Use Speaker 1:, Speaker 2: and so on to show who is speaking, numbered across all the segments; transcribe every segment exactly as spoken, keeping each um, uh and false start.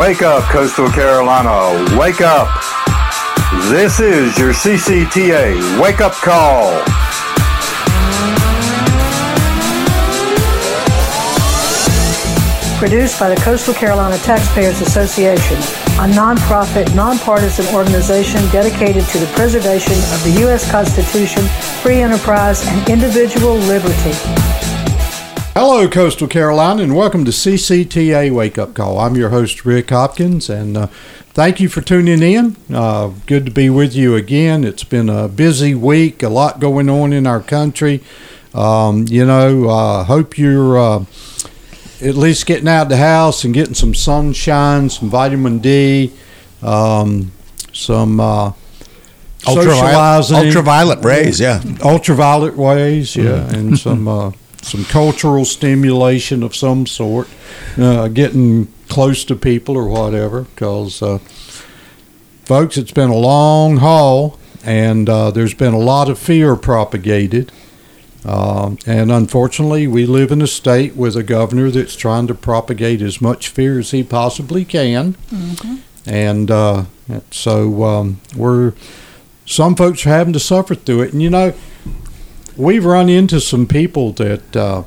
Speaker 1: Wake up, Coastal Carolina. Wake up. This is your C C T A Wake Up Call.
Speaker 2: Produced by the Coastal Carolina Taxpayers Association, a nonprofit, nonpartisan organization dedicated to the preservation of the U S Constitution, free enterprise, and individual liberty.
Speaker 3: Hello, Coastal Carolina, and welcome to C C T A Wake Up Call. I'm your host, Rick Hopkins, and uh, thank you for tuning in. Uh, good to be with you again. It's been a busy week, a lot going on in our country. Um, you know, I uh, hope you're uh, at least getting out of the house and getting some sunshine, some vitamin D, um, some uh,
Speaker 4: ultraviolet,
Speaker 3: socializing.
Speaker 4: ultraviolet rays, yeah.
Speaker 3: Ultraviolet rays, yeah,
Speaker 4: Mm-hmm.
Speaker 3: and some... Uh, some cultural stimulation of some sort, uh, getting close to people or whatever, because, uh, folks, it's been a long haul, and uh, there's been a lot of fear propagated. Um, and unfortunately, we live in a state with a governor that's trying to propagate as much fear as he possibly can. Mm-hmm. And uh, so um, we're some folks are having to suffer through it. And, you know, we've run into some people that uh,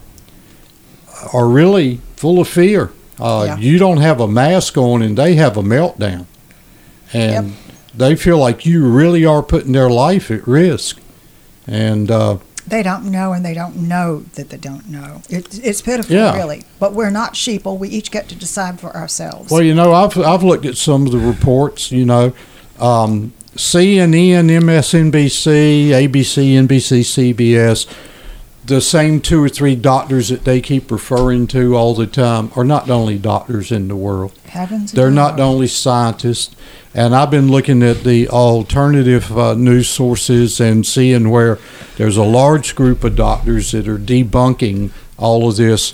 Speaker 3: are really full of fear. Uh, yeah. You don't have a mask on, and they have a meltdown. And yep. they feel like you really are putting their life at risk. And uh,
Speaker 5: they don't know, and they don't know that they don't know. It, it's pitiful,
Speaker 3: yeah.
Speaker 5: really. But we're not sheeple. We each get to decide for ourselves.
Speaker 3: Well, you know, I've I've looked at some of the reports, you know, um, C N N, M S N B C, A B C, N B C, C B S, the same two or three doctors that they keep referring to all the time are not the only doctors in the world.
Speaker 5: Heavens
Speaker 3: They're
Speaker 5: God.
Speaker 3: not the only scientists. And I've been looking at the alternative uh, news sources and seeing where there's a large group of doctors that are debunking all of this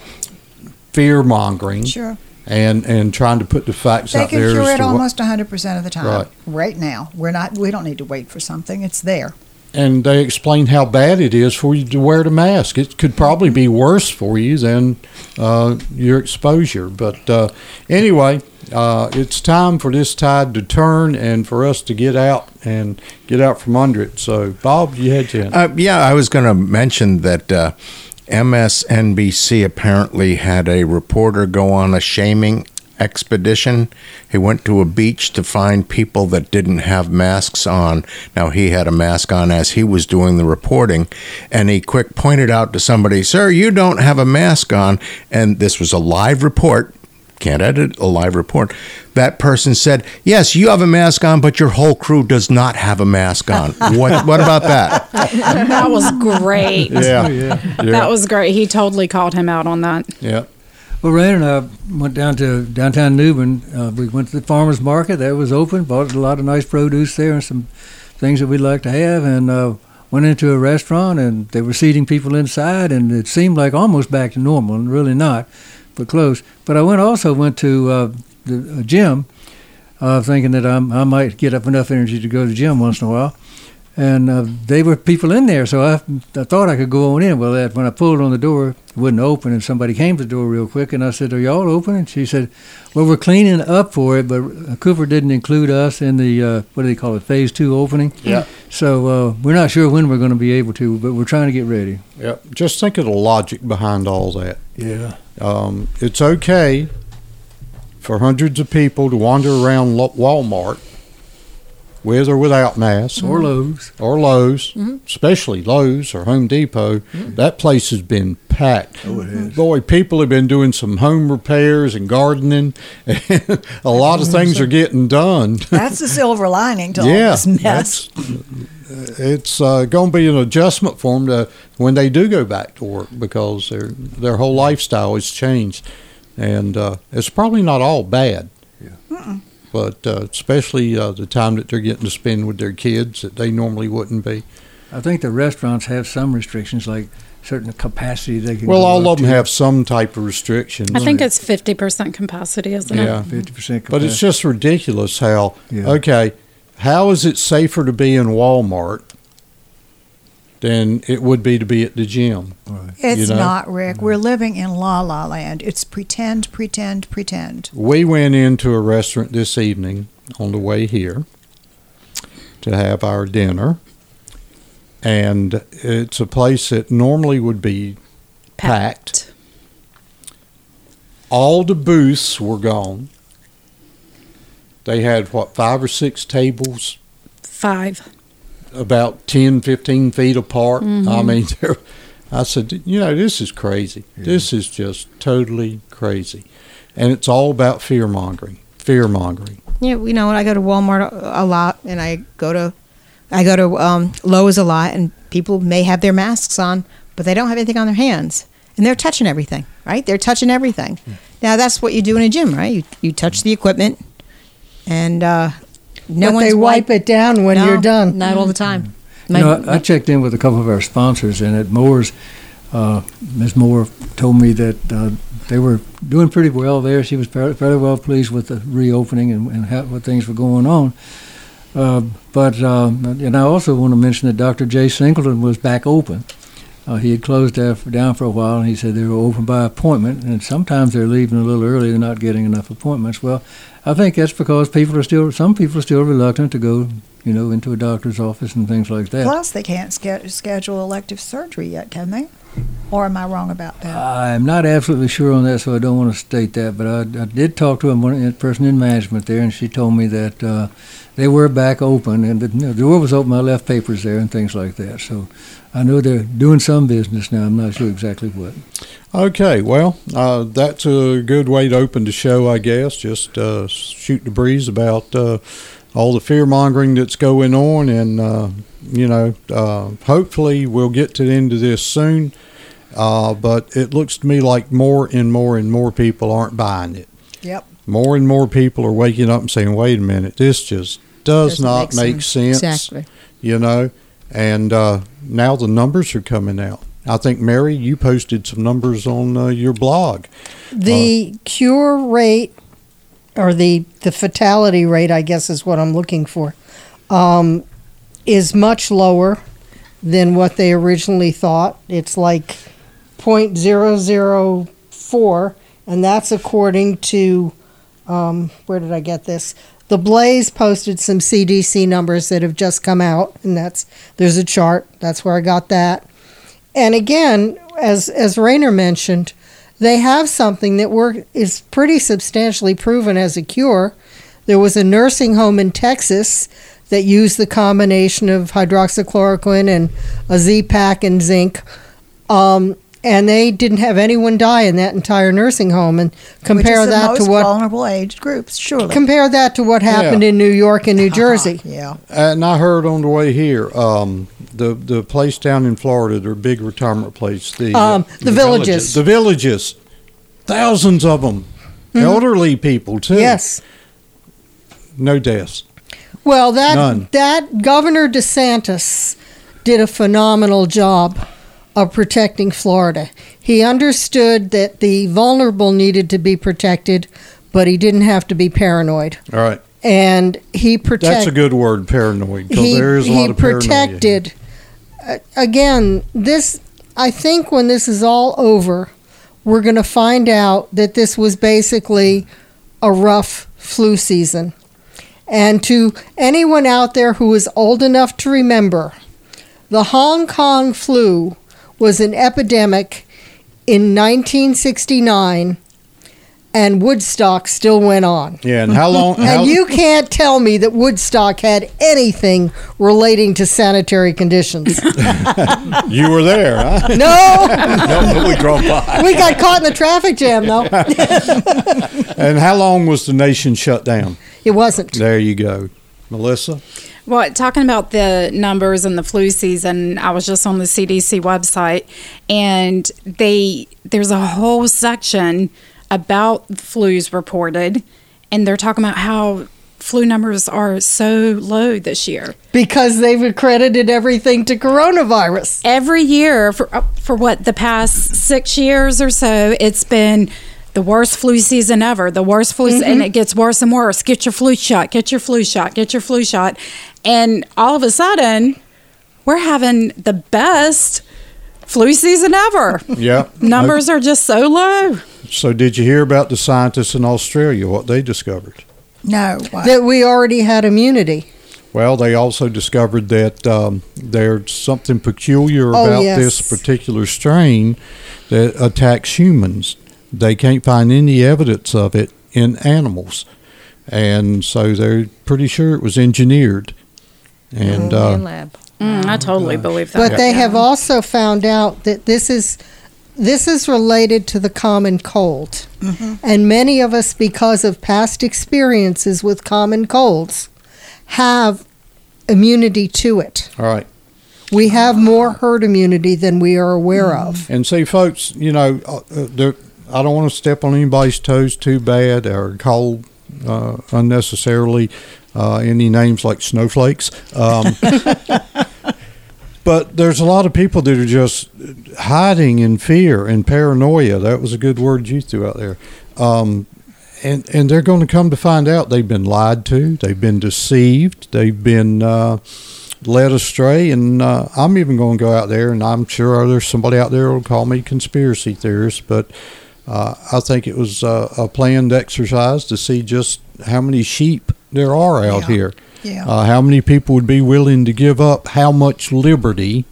Speaker 3: fear-mongering.
Speaker 5: Sure.
Speaker 3: And, and trying to put the facts
Speaker 5: they
Speaker 3: out there.
Speaker 5: They can cure it
Speaker 3: what,
Speaker 5: almost one hundred percent of the time.
Speaker 3: Right.
Speaker 5: Right now. We're not. We don't need to wait for something. It's there.
Speaker 3: And they explain how bad it is for you to wear the mask. It could probably be worse for you than uh, your exposure. But uh, anyway, uh, it's time for this tide to turn and for us to get out and get out from under it. So, Bob, you had to.
Speaker 4: Uh, yeah, I was going to mention that uh, M S N B C apparently had a reporter go on a shaming expedition. He went to a beach to find people that didn't have masks on. Now, he had a mask on as he was doing the reporting, and he quick pointed out to somebody, "Sir, you don't have a mask on." And this was a live report. Can't edit a live report. That person said, "Yes, you have a mask on, but your whole crew does not have a mask on." What What about that?
Speaker 6: That was great.
Speaker 3: Yeah, yeah, yeah.
Speaker 6: That was great. He totally called him out on that.
Speaker 3: Yeah.
Speaker 7: Well, Rain and I went down to downtown Newbern. Uh, we went to the farmer's market. That was open. Bought a lot of nice produce there and some things that we'd like to have. And uh, went into a restaurant, and they were seating people inside. And it seemed like almost back to normal, and really not, but close. But I went also went to uh, the uh, gym, uh, thinking that I'm, I might get up enough energy to go to the gym once in a while. And uh, they were people in there, so I, I thought I could go on in. Well, that, when I pulled on the door, it wouldn't open, and somebody came to the door real quick, and I said, "Are y'all open?" And she said, "Well, we're cleaning up for it, but Cooper didn't include us in the, uh, what do they call it, phase two opening.
Speaker 3: Yeah.
Speaker 7: So uh, we're not sure when we're going to be able to, but we're trying to get ready."
Speaker 3: Yeah. Just think of the logic behind all that.
Speaker 7: Yeah.
Speaker 3: Um, it's okay for hundreds of people to wander around Walmart with or without masks.
Speaker 7: Or Lowe's.
Speaker 3: Or Lowe's,
Speaker 6: mm-hmm.
Speaker 3: especially Lowe's or Home Depot. Mm-hmm. That place has been packed.
Speaker 7: Oh, it has.
Speaker 3: Boy, people have been doing some home repairs and gardening. And a lot of things are getting done.
Speaker 5: That's the silver lining to
Speaker 3: yeah,
Speaker 5: all this mess.
Speaker 3: It's uh, going to be an adjustment for them to, when they do go back to work, because their their whole lifestyle has changed. And uh, it's probably not all bad.
Speaker 7: Yeah.
Speaker 5: Mm-mm.
Speaker 3: But uh, especially uh, the time that they're getting to spend with their kids that they normally wouldn't be.
Speaker 7: I think the restaurants have some restrictions, like certain capacity they can
Speaker 3: Well,
Speaker 7: go
Speaker 3: all
Speaker 7: up
Speaker 3: of them
Speaker 7: to.
Speaker 3: have some type of restrictions.
Speaker 6: I think it's fifty percent capacity, isn't
Speaker 3: yeah.
Speaker 6: it?
Speaker 7: fifty percent capacity.
Speaker 3: But it's just ridiculous how,
Speaker 7: Yeah.
Speaker 3: okay, how is it safer to be in Walmart than it would be to be at the gym.
Speaker 5: It's
Speaker 3: You know?
Speaker 5: not, Rick. We're living in la la land. It's pretend, pretend, pretend.
Speaker 3: We went into a restaurant this evening on the way here to have our dinner, and it's a place that normally would be packed. All the booths were gone. They had, what, five or six tables
Speaker 6: Five.
Speaker 3: about ten, fifteen feet apart.
Speaker 6: Mm-hmm.
Speaker 3: I mean, there- I said, you know, this is crazy. This is just totally crazy. And it's all about fear-mongering, fear-mongering.
Speaker 8: Yeah, you know, I go to Walmart a, a lot, and I go to, I go to um, Lowe's a lot, and people may have their masks on, but they don't have anything on their hands, and they're touching everything, right? They're touching everything.
Speaker 3: Hmm.
Speaker 8: Now that's what you do in a gym, right? You you touch the equipment, and uh, no
Speaker 9: but
Speaker 8: one's
Speaker 9: they wipe it down when
Speaker 8: No,
Speaker 9: you're done.
Speaker 8: Not all the time.
Speaker 7: You
Speaker 8: My-
Speaker 7: know, I, I checked in with a couple of our sponsors, and at Moore's, uh, Miz Moore told me that uh, they were doing pretty well there. She was fairly, fairly well pleased with the reopening and, and how, what things were going on. Uh, but uh, and I also want to mention that Doctor Jay Singleton was back open. Uh, he had closed down for a while, and he said they were open by appointment, and sometimes they're leaving a little early. They're not getting enough appointments. Well, I think that's because people are still, some people are still reluctant to go, you know, into a doctor's office and things like that.
Speaker 5: Plus, they can't ske- schedule elective surgery yet, can they? Or am I wrong about that?
Speaker 7: I'm not absolutely sure on that, so I don't want to state that. But I, I did talk to a one- a person in management there, and she told me that uh, they were back open, and the, you know, the door was open. I left papers there and things like that. So I know they're doing some business now. I'm not sure exactly what.
Speaker 3: Okay, well, uh, that's a good way to open the show, I guess. Just uh, shoot the breeze about uh, all the fear-mongering that's going on, and, uh, you know, uh, hopefully we'll get to the end of this soon. Uh, but it looks to me like more and more and more people aren't buying it.
Speaker 5: Yep.
Speaker 3: More and more people are waking up and saying, wait a minute, this just does
Speaker 8: Doesn't
Speaker 3: not
Speaker 8: make
Speaker 3: make
Speaker 8: sense.
Speaker 3: sense.
Speaker 8: Exactly.
Speaker 3: You know, and uh, now the numbers are coming out. I think, Mary, you posted some numbers on uh, your blog.
Speaker 9: The cure rate, or the, the fatality rate, I guess is what I'm looking for, um, is much lower than what they originally thought. It's like zero point zero zero four, and that's according to, um, where did I get this? The Blaze posted some C D C numbers that have just come out, and that's there's a chart. That's where I got that. And again, as as Rainer mentioned, they have something that work is pretty substantially proven as a cure. There was a nursing home in Texas that used the combination of hydroxychloroquine and a Z-Pak and zinc, um, and they didn't have anyone die in that entire nursing home. And compare
Speaker 5: Which is
Speaker 9: that
Speaker 5: the most
Speaker 9: to what
Speaker 5: vulnerable age groups, surely.
Speaker 9: compare that to what happened
Speaker 3: Yeah.
Speaker 9: in New York and New Jersey.
Speaker 5: Yeah.
Speaker 3: And I heard on the way here, um, the the place down in Florida, their big retirement place, the uh,
Speaker 9: Um, the Villages.
Speaker 3: the villages, thousands of them, elderly people too.
Speaker 9: Yes.
Speaker 3: No deaths.
Speaker 9: Well, that
Speaker 3: None.
Speaker 9: that Governor DeSantis did a phenomenal job of protecting Florida. He understood that the vulnerable needed to be protected, but he didn't have to be paranoid.
Speaker 3: All right,
Speaker 9: And he protected.
Speaker 3: that's a good word, paranoid, because
Speaker 9: he,
Speaker 3: there is a
Speaker 9: he
Speaker 3: lot of paranoia.
Speaker 9: protected. Uh, again, this. I think when this is all over, we're going to find out that this was basically a rough flu season. And to anyone out there who is old enough to remember, the Hong Kong flu was an epidemic in nineteen sixty-nine, and Woodstock still went on.
Speaker 3: Yeah, and how long? how,
Speaker 9: And you can't tell me that Woodstock had anything relating to sanitary conditions.
Speaker 3: you were there, huh?
Speaker 9: No,
Speaker 4: No, we drove by.
Speaker 9: we got caught in the traffic jam, though.
Speaker 3: And how long was the nation shut down?
Speaker 9: It wasn't.
Speaker 3: There you go, Melissa.
Speaker 6: Well, talking about the numbers and the flu season, I was just on the C D C website, and they there's a whole section about flus reported, and they're talking about how flu numbers are so low this year.
Speaker 9: Because they've accredited everything to coronavirus.
Speaker 6: Every year for uh, for what the past six years or so, it's been the worst flu season ever. The worst flu, mm-hmm. and it gets worse and worse. Get your flu shot. Get your flu shot. Get your flu shot. And all of a sudden, we're having the best flu season ever.
Speaker 3: Yeah.
Speaker 6: Numbers are just so low.
Speaker 3: So did you hear about the scientists in Australia, what they discovered?
Speaker 5: No. What?
Speaker 9: That we already had immunity.
Speaker 3: Well, they also discovered that um, there's something peculiar
Speaker 9: Oh,
Speaker 3: about
Speaker 9: yes.
Speaker 3: this particular strain that attacks humans. They can't find any evidence of it in animals. And so they're pretty sure it was engineered. And
Speaker 8: Oh,
Speaker 3: uh,
Speaker 8: man lab.
Speaker 6: Mm, I totally believe that.
Speaker 9: But they
Speaker 6: Yeah.
Speaker 9: have also found out that this is this is related to the common cold. And many of us, because of past experiences with common colds, have immunity to it.
Speaker 3: all right.
Speaker 9: We have more herd immunity than we are aware of.
Speaker 3: And see, folks, you know, uh, uh, there- I don't want to step on anybody's toes too bad or call uh, unnecessarily uh, any names like snowflakes. Um, but there's a lot of people that are just hiding in fear and paranoia. That was a good word you threw out there. Um, and, and they're going to come to find out they've been lied to, they've been deceived, they've been uh, led astray. And uh, I'm even going to go out there, and I'm sure there's somebody out there who will call me conspiracy theorist, but uh, I think it was uh, a planned exercise to see just how many sheep there are out
Speaker 5: Yeah.
Speaker 3: here.
Speaker 5: Yeah.
Speaker 3: Uh, how many people would be willing to give up how much liberty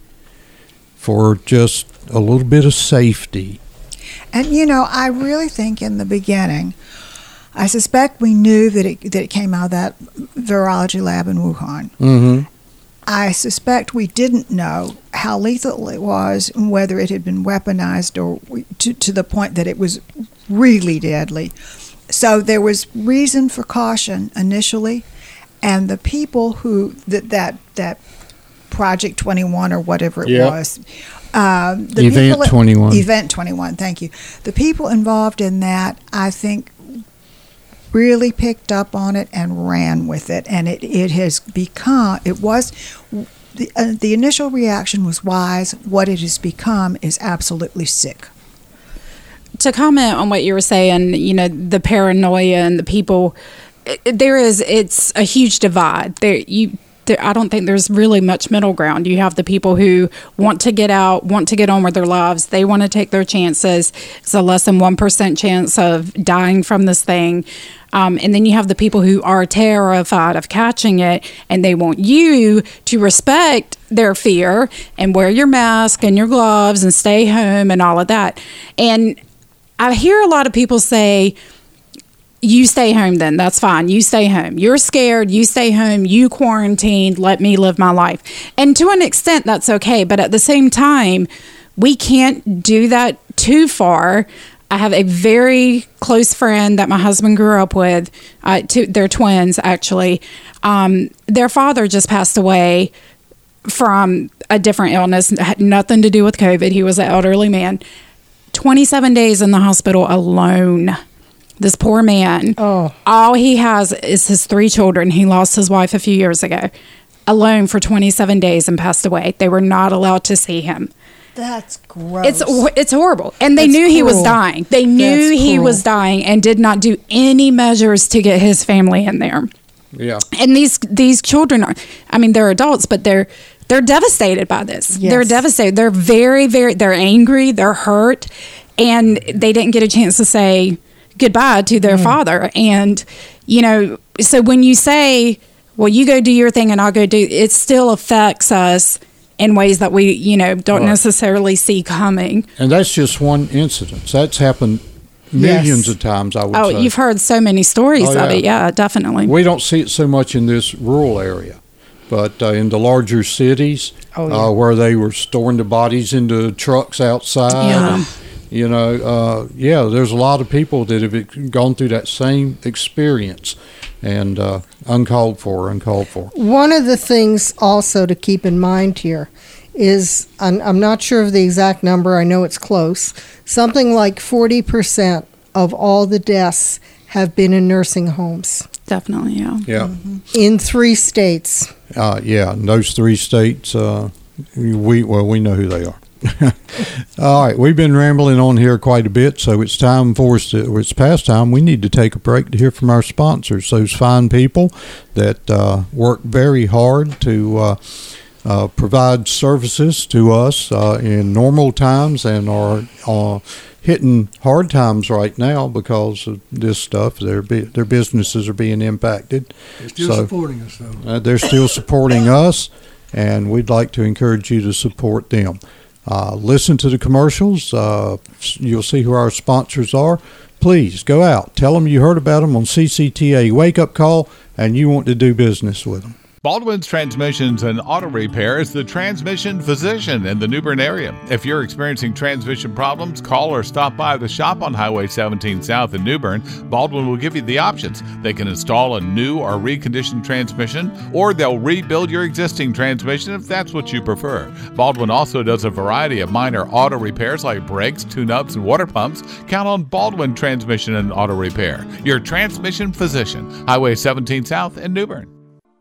Speaker 3: for just a little bit of safety?
Speaker 5: And you know, I really think in the beginning, I suspect we knew that it that it came out of that virology lab in Wuhan.
Speaker 3: Mm-hmm.
Speaker 5: I suspect we didn't know how lethal it was and whether it had been weaponized or to, to the point that it was really deadly. So there was reason for caution initially, and the people who that that, that Project twenty-one or whatever it
Speaker 3: Yep.
Speaker 5: was. Um, the
Speaker 3: Event
Speaker 5: people-
Speaker 3: twenty-one.
Speaker 5: Event twenty-one, thank you. The people involved in that, I think, really picked up on it and ran with it, and it, it has become, it was, the, uh, the initial reaction was wise. What it has become is absolutely sick.
Speaker 6: To comment on what you were saying, you know, the paranoia and the people, it, there is, it's a huge divide. There, you, there, I don't think there's really much middle ground. You have the people who want to get out, want to get on with their lives. They want to take their chances. It's a less than one percent chance of dying from this thing. Um, and then you have the people who are terrified of catching it, and they want you to respect their fear and wear your mask and your gloves and stay home and all of that. And I hear a lot of people say, you stay home then, that's fine. You stay home. You're scared, you stay home, you quarantined, let me live my life. And to an extent, that's okay. But at the same time, we can't do that too far. I have a very close friend that my husband grew up with. Uh, two, they're twins, actually. Um, their father just passed away from a different illness, had nothing to do with COVID. He was an elderly man. twenty-seven days in the hospital alone. This poor man.
Speaker 9: Oh.
Speaker 6: All he has is his three children. He lost his wife a few years ago. Alone for twenty-seven days and passed away. They were not allowed to see him.
Speaker 5: That's gross.
Speaker 6: It's it's horrible. And they
Speaker 9: That's
Speaker 6: knew he was
Speaker 9: cruel.
Speaker 6: dying. They knew
Speaker 9: That's
Speaker 6: he
Speaker 9: cruel.
Speaker 6: was dying and did not do any measures to get his family in there.
Speaker 3: Yeah.
Speaker 6: And these these children are, I mean, they're adults, but they're they're devastated by this.
Speaker 9: Yes.
Speaker 6: They're devastated. They're very, very, they're angry. They're hurt. And they didn't get a chance to say goodbye to their father. And, you know, so when you say, well, you go do your thing and I'll go do, it still affects us in ways that we, you know, don't
Speaker 3: Right.
Speaker 6: necessarily see coming.
Speaker 3: And that's just one incident. That's happened millions
Speaker 9: Yes.
Speaker 3: of times, I would
Speaker 6: Oh,
Speaker 3: say.
Speaker 6: you've heard so many stories
Speaker 3: Oh,
Speaker 6: of
Speaker 3: yeah.
Speaker 6: it. Yeah, definitely.
Speaker 3: We don't see it so much in this rural area, but uh, in the larger cities,
Speaker 9: Oh, yeah.
Speaker 3: uh, where they were storing the bodies into trucks outside,
Speaker 6: Yeah.
Speaker 3: and, you know, uh, yeah, there's a lot of people that have gone through that same experience, and uh, uncalled for, uncalled for.
Speaker 9: One of the things also to keep in mind here is, I'm, I'm not sure of the exact number, I know it's close, something like forty percent of all the deaths have been in nursing homes
Speaker 6: Definitely, yeah.
Speaker 3: Yeah,
Speaker 9: in three states.
Speaker 3: uh, yeah, in those three states, uh, we well, we know who they are. All right, we've been rambling on here quite a bit, so it's time for us to, it's past time. We need to take a break to hear from our sponsors, those fine people that uh, work very hard to uh, uh, provide services to us uh, in normal times and are uh, hitting hard times right now because of this stuff. Their their businesses are being impacted.
Speaker 7: They're still
Speaker 3: so,
Speaker 7: supporting us, though.
Speaker 3: Uh, they're still supporting us, and we'd like to encourage you to support them. Uh, listen to the commercials. Uh, you'll see who our sponsors are. Please go out. Tell them you heard about them on C C T A Wake Up Call and you want to do business with them.
Speaker 10: Baldwin's Transmissions and Auto Repair is the transmission physician in the New Bern area. If you're experiencing transmission problems, call or stop by the shop on Highway seventeen South in New Bern. Baldwin will give you the options. They can install a new or reconditioned transmission, or they'll rebuild your existing transmission if that's what you prefer. Baldwin also does a variety of minor auto repairs like brakes, tune-ups, and water pumps. Count on Baldwin Transmission and Auto Repair, your transmission physician, Highway seventeen South in New Bern.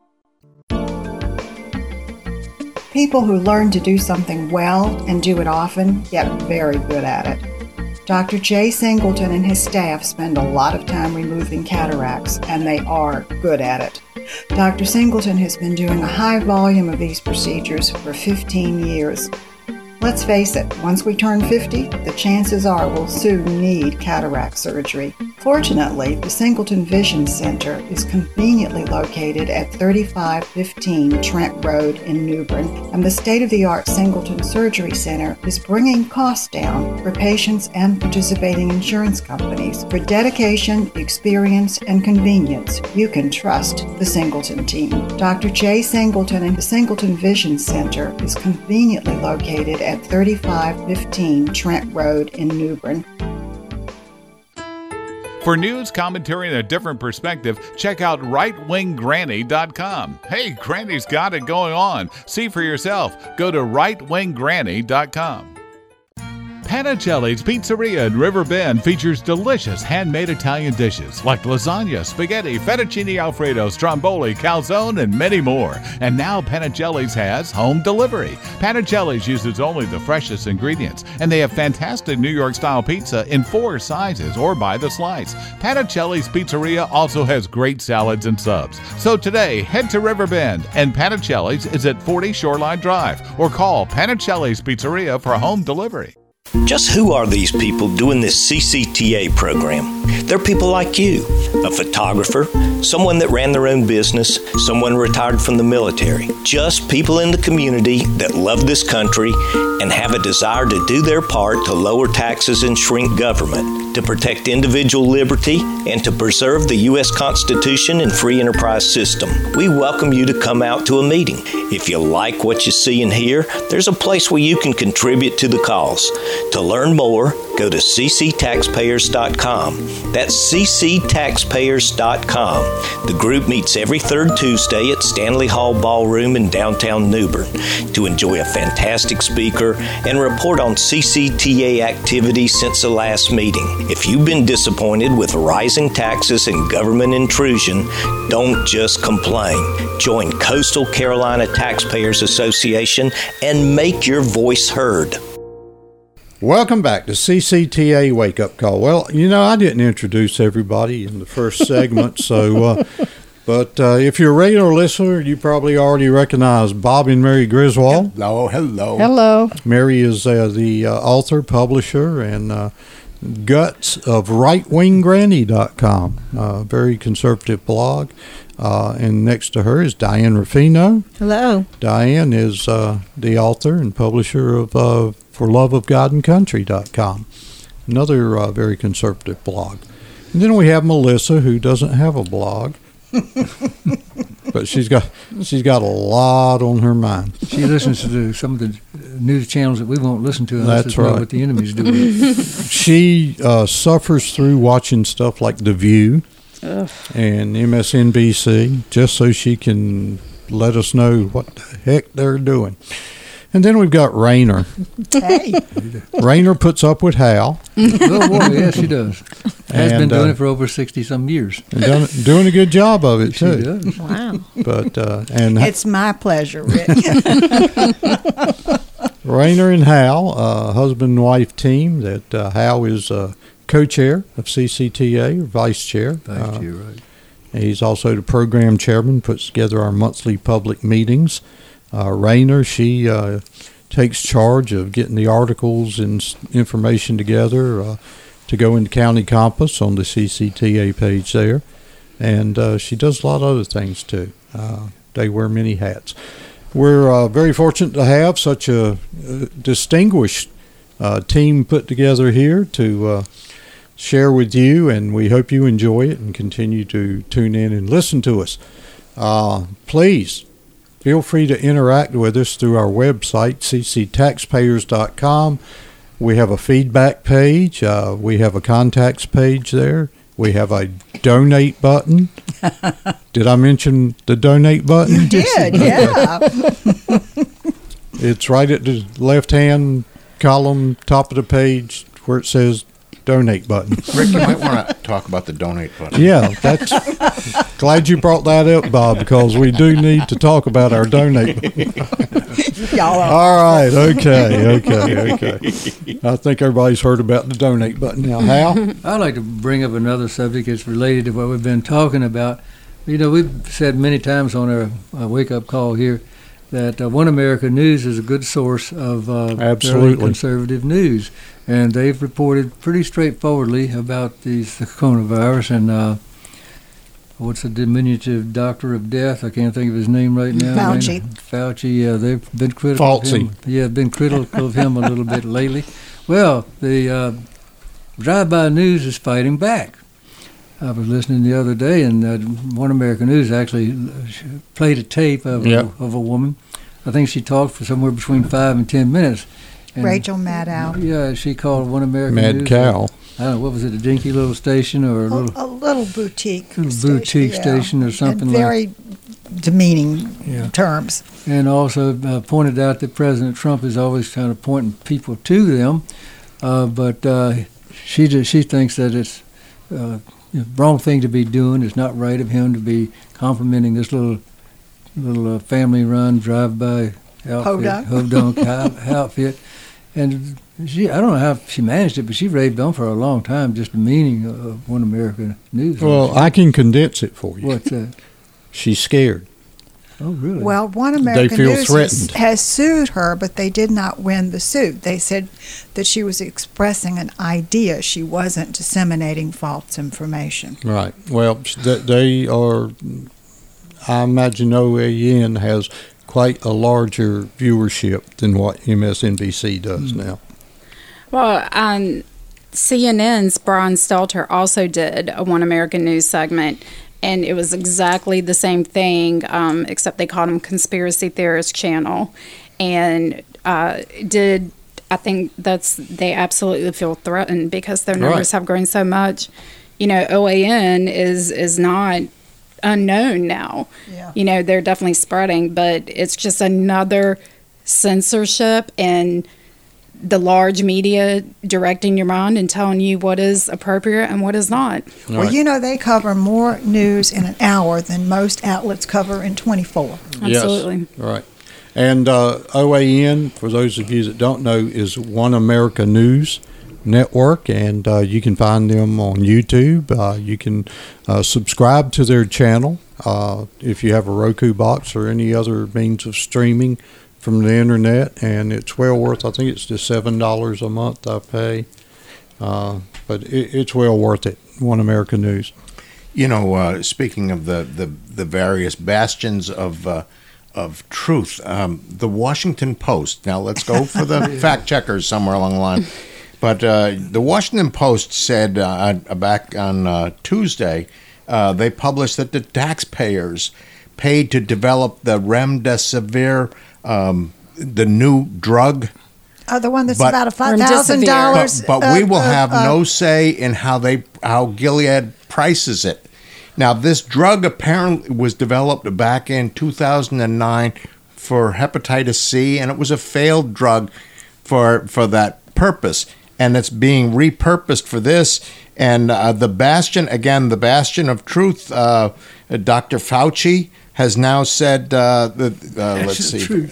Speaker 5: People who learn to do something well and do it often get very good at it. Doctor Jay Singleton and his staff spend a lot of time removing cataracts, and they are good at it. Doctor Singleton has been doing a high volume of these procedures for fifteen years. Let's face it, once we turn fifty, the chances are we'll soon need cataract surgery. Fortunately, the Singleton Vision Center is conveniently located at thirty-five fifteen Trent Road in New Bern, and the state-of-the-art Singleton Surgery Center is bringing costs down for patients and participating insurance companies. For dedication, experience, and convenience, you can trust the Singleton team. Doctor Jay Singleton and the Singleton Vision Center is conveniently located at thirty-five fifteen Trent Road in New Bern.
Speaker 10: For news, commentary, and a different perspective, check out right wing granny dot com. Hey, Granny's got it going on. See for yourself. Go to right wing granny dot com. Panicelli's Pizzeria in River Bend features delicious handmade Italian dishes like lasagna, spaghetti, fettuccine alfredo, stromboli, calzone, and many more. And now Panicelli's has home delivery. Panicelli's uses only the freshest ingredients, and they have fantastic New York-style pizza in four sizes or by the slice. Panicelli's Pizzeria also has great salads and subs. So today, head to River Bend, and Panicelli's is at forty Shoreline Drive, or call Panicelli's Pizzeria for home delivery.
Speaker 11: Just who are these people doing this C C T A program? They're people like you, a photographer, someone that ran their own business, someone retired from the military. Just people in the community that love this country and have a desire to do their part to lower taxes and shrink government, to protect individual liberty, and to preserve the U S Constitution and free enterprise system. We welcome you to come out to a meeting. If you like what you see and hear, there's a place where you can contribute to the cause. To learn more, go to c c taxpayers dot com. That's c c taxpayers dot com. The group meets every third Tuesday at Stanley Hall Ballroom in downtown New Bern to enjoy a fantastic speaker and report on C C T A activities since the last meeting. If you've been disappointed with rising taxes and government intrusion, don't just complain. Join Coastal Carolina Taxpayers Association and make your voice heard.
Speaker 3: Welcome back to C C T A Wake Up Call. Well, you know, I didn't introduce everybody in the first segment, so, uh, but uh, if you're a regular listener, you probably already recognize Bob and Mary Griswold.
Speaker 4: Hello, hello.
Speaker 9: Hello.
Speaker 3: Mary is uh, the uh, author, publisher, and uh, guts of right wing granny dot com, a very conservative blog. Uh, and next to her is Diane Ruffino.
Speaker 8: Hello.
Speaker 3: Diane is uh, the author and publisher of uh, for love of god and country dot com, another uh, very conservative blog. And then we have Melissa, who doesn't have a blog, but she's got she's got a lot on her mind.
Speaker 7: She listens to the, some of the news channels that we won't listen to unless
Speaker 3: That's
Speaker 7: it's
Speaker 3: right.
Speaker 7: what the enemy's doing.
Speaker 3: She uh, suffers through watching stuff like The View
Speaker 6: Ugh.
Speaker 3: and M S N B C just so she can let us know what the heck they're doing. And then we've got Rainer.
Speaker 5: Hey.
Speaker 3: Rainer puts up with Hal.
Speaker 7: Oh, boy, yes, she does. Has
Speaker 3: And,
Speaker 7: been doing
Speaker 3: uh,
Speaker 7: it for over sixty-some years.
Speaker 3: And done, doing a good job of it,
Speaker 7: She
Speaker 3: too.
Speaker 7: does.
Speaker 8: Wow.
Speaker 3: But, uh, and
Speaker 5: It's my pleasure, Rick.
Speaker 3: Rainer and Hal, uh, husband and wife team, that uh, Hal is uh, co-chair of C C T A, or vice chair.
Speaker 7: Vice
Speaker 3: Uh,
Speaker 7: chair, right.
Speaker 3: He's also the program chairman, puts together our monthly public meetings. uh, Rayner. She uh, takes charge of getting the articles and s- information together uh, to go into County Compass on the C C T A page there. And uh, she does a lot of other things too. Uh, they wear many hats. We're uh, very fortunate to have such a uh, distinguished uh, team put together here to uh, share with you, and we hope you enjoy it and continue to tune in and listen to us. Uh, please feel free to interact with us through our website, c c taxpayers dot com. We have a feedback page. Uh, we have a contacts page there. We have a donate button. Did I mention the donate button?
Speaker 5: You did, yeah.
Speaker 3: It's right at the left-hand column, top of the page, where it says donate button.
Speaker 4: Rick, you might want to talk about the donate button.
Speaker 3: Yeah, that's glad you brought that up, Bob, because we do need to talk about our donate button.
Speaker 5: Y'all are
Speaker 3: All right, okay, okay, okay. I think everybody's heard about the donate button now. Hal?
Speaker 7: I'd like to bring up another subject that's related to what we've been talking about. You know, we've said many times on our uh, wake-up call here that uh, One America News is a good source of uh,
Speaker 3: Absolutely.
Speaker 7: fairly conservative news. And they've reported pretty straightforwardly about these, the coronavirus and uh, what's the diminutive doctor of death? I can't think of his name right now.
Speaker 5: Fauci.
Speaker 7: Fauci, yeah, they've been critical of
Speaker 3: Fauci.
Speaker 7: him. Yeah, been critical of him a little bit lately. Well, the uh, drive-by news is fighting back. I was listening the other day, and uh, One American News actually played a tape of,
Speaker 3: Yep.
Speaker 7: a, of a woman. I think she talked for somewhere between five and ten minutes. And,
Speaker 5: Rachel Maddow.
Speaker 7: Yeah, she called One American
Speaker 3: Mad
Speaker 7: News.
Speaker 3: cow.
Speaker 7: I don't know, what was it, a dinky little station or a
Speaker 5: A,
Speaker 7: little...
Speaker 5: a little boutique.
Speaker 7: Little
Speaker 5: station,
Speaker 7: boutique station or something
Speaker 5: in
Speaker 7: like-
Speaker 5: very demeaning
Speaker 7: Yeah.
Speaker 5: terms.
Speaker 7: And also uh, pointed out that President Trump is always kind of pointing people to them, uh, but uh, she just, she thinks that it's uh, the wrong thing to be doing. It's not right of him to be complimenting this little little uh, family-run drive-by outfit,
Speaker 5: Podunk.
Speaker 7: Podunk out- outfit. And she, I don't know how she managed it, but she raved on for a long time just the meaning of One American News.
Speaker 3: Well, I can condense it for you.
Speaker 7: What's that?
Speaker 3: She's scared.
Speaker 7: Oh, really?
Speaker 5: Well, One American
Speaker 3: feel
Speaker 5: News has,
Speaker 3: threatened.
Speaker 5: has sued her, but they did not win the suit. They said that she was expressing an idea. She wasn't disseminating false information.
Speaker 3: Right. Well, th- they are, I imagine O A N has quite a larger viewership than what M S N B C does now.
Speaker 6: Well, um, C N N's Brian Stelter also did a One American News segment, and it was exactly the same thing, um, except they called him Conspiracy Theorist Channel, and uh, did. I think that's they absolutely feel threatened because their numbers
Speaker 3: Right.
Speaker 6: have grown so much. You know, O A N is is not unknown now.
Speaker 5: Yeah.
Speaker 6: You know, they're definitely spreading, but it's just another censorship and the large media directing your mind and telling you what is appropriate and what is not.
Speaker 5: Well, you know, they cover more news in an hour than most outlets cover in twenty-four.
Speaker 6: Absolutely.
Speaker 3: Yes, right. And uh, O A N, for those of you that don't know, is One America News Network, and uh, you can find them on YouTube. Uh, you can uh, subscribe to their channel uh, if you have a Roku box or any other means of streaming from the internet, and it's well worth. I think it's just seven dollars a month I pay, uh, but it, it's well worth it. One America News.
Speaker 4: You know, uh, speaking of the, the, the various bastions of uh, of truth, um, the Washington Post. Now let's go for the fact checkers somewhere along the line. But uh, the Washington Post said uh, back on uh, Tuesday, uh, they published that the taxpayers paid to develop the remdesivir, um, the new drug.
Speaker 5: Uh, the one that's
Speaker 4: But-
Speaker 5: about a five thousand dollars.
Speaker 4: But, but we will have no say in how they how Gilead prices it. Now, this drug apparently was developed back in two thousand nine for hepatitis C, and it was a failed drug for for that purpose. and it's being repurposed for this. And uh, the bastion, again, the bastion of truth, uh, Doctor Fauci has now said, uh, that, uh, let's see,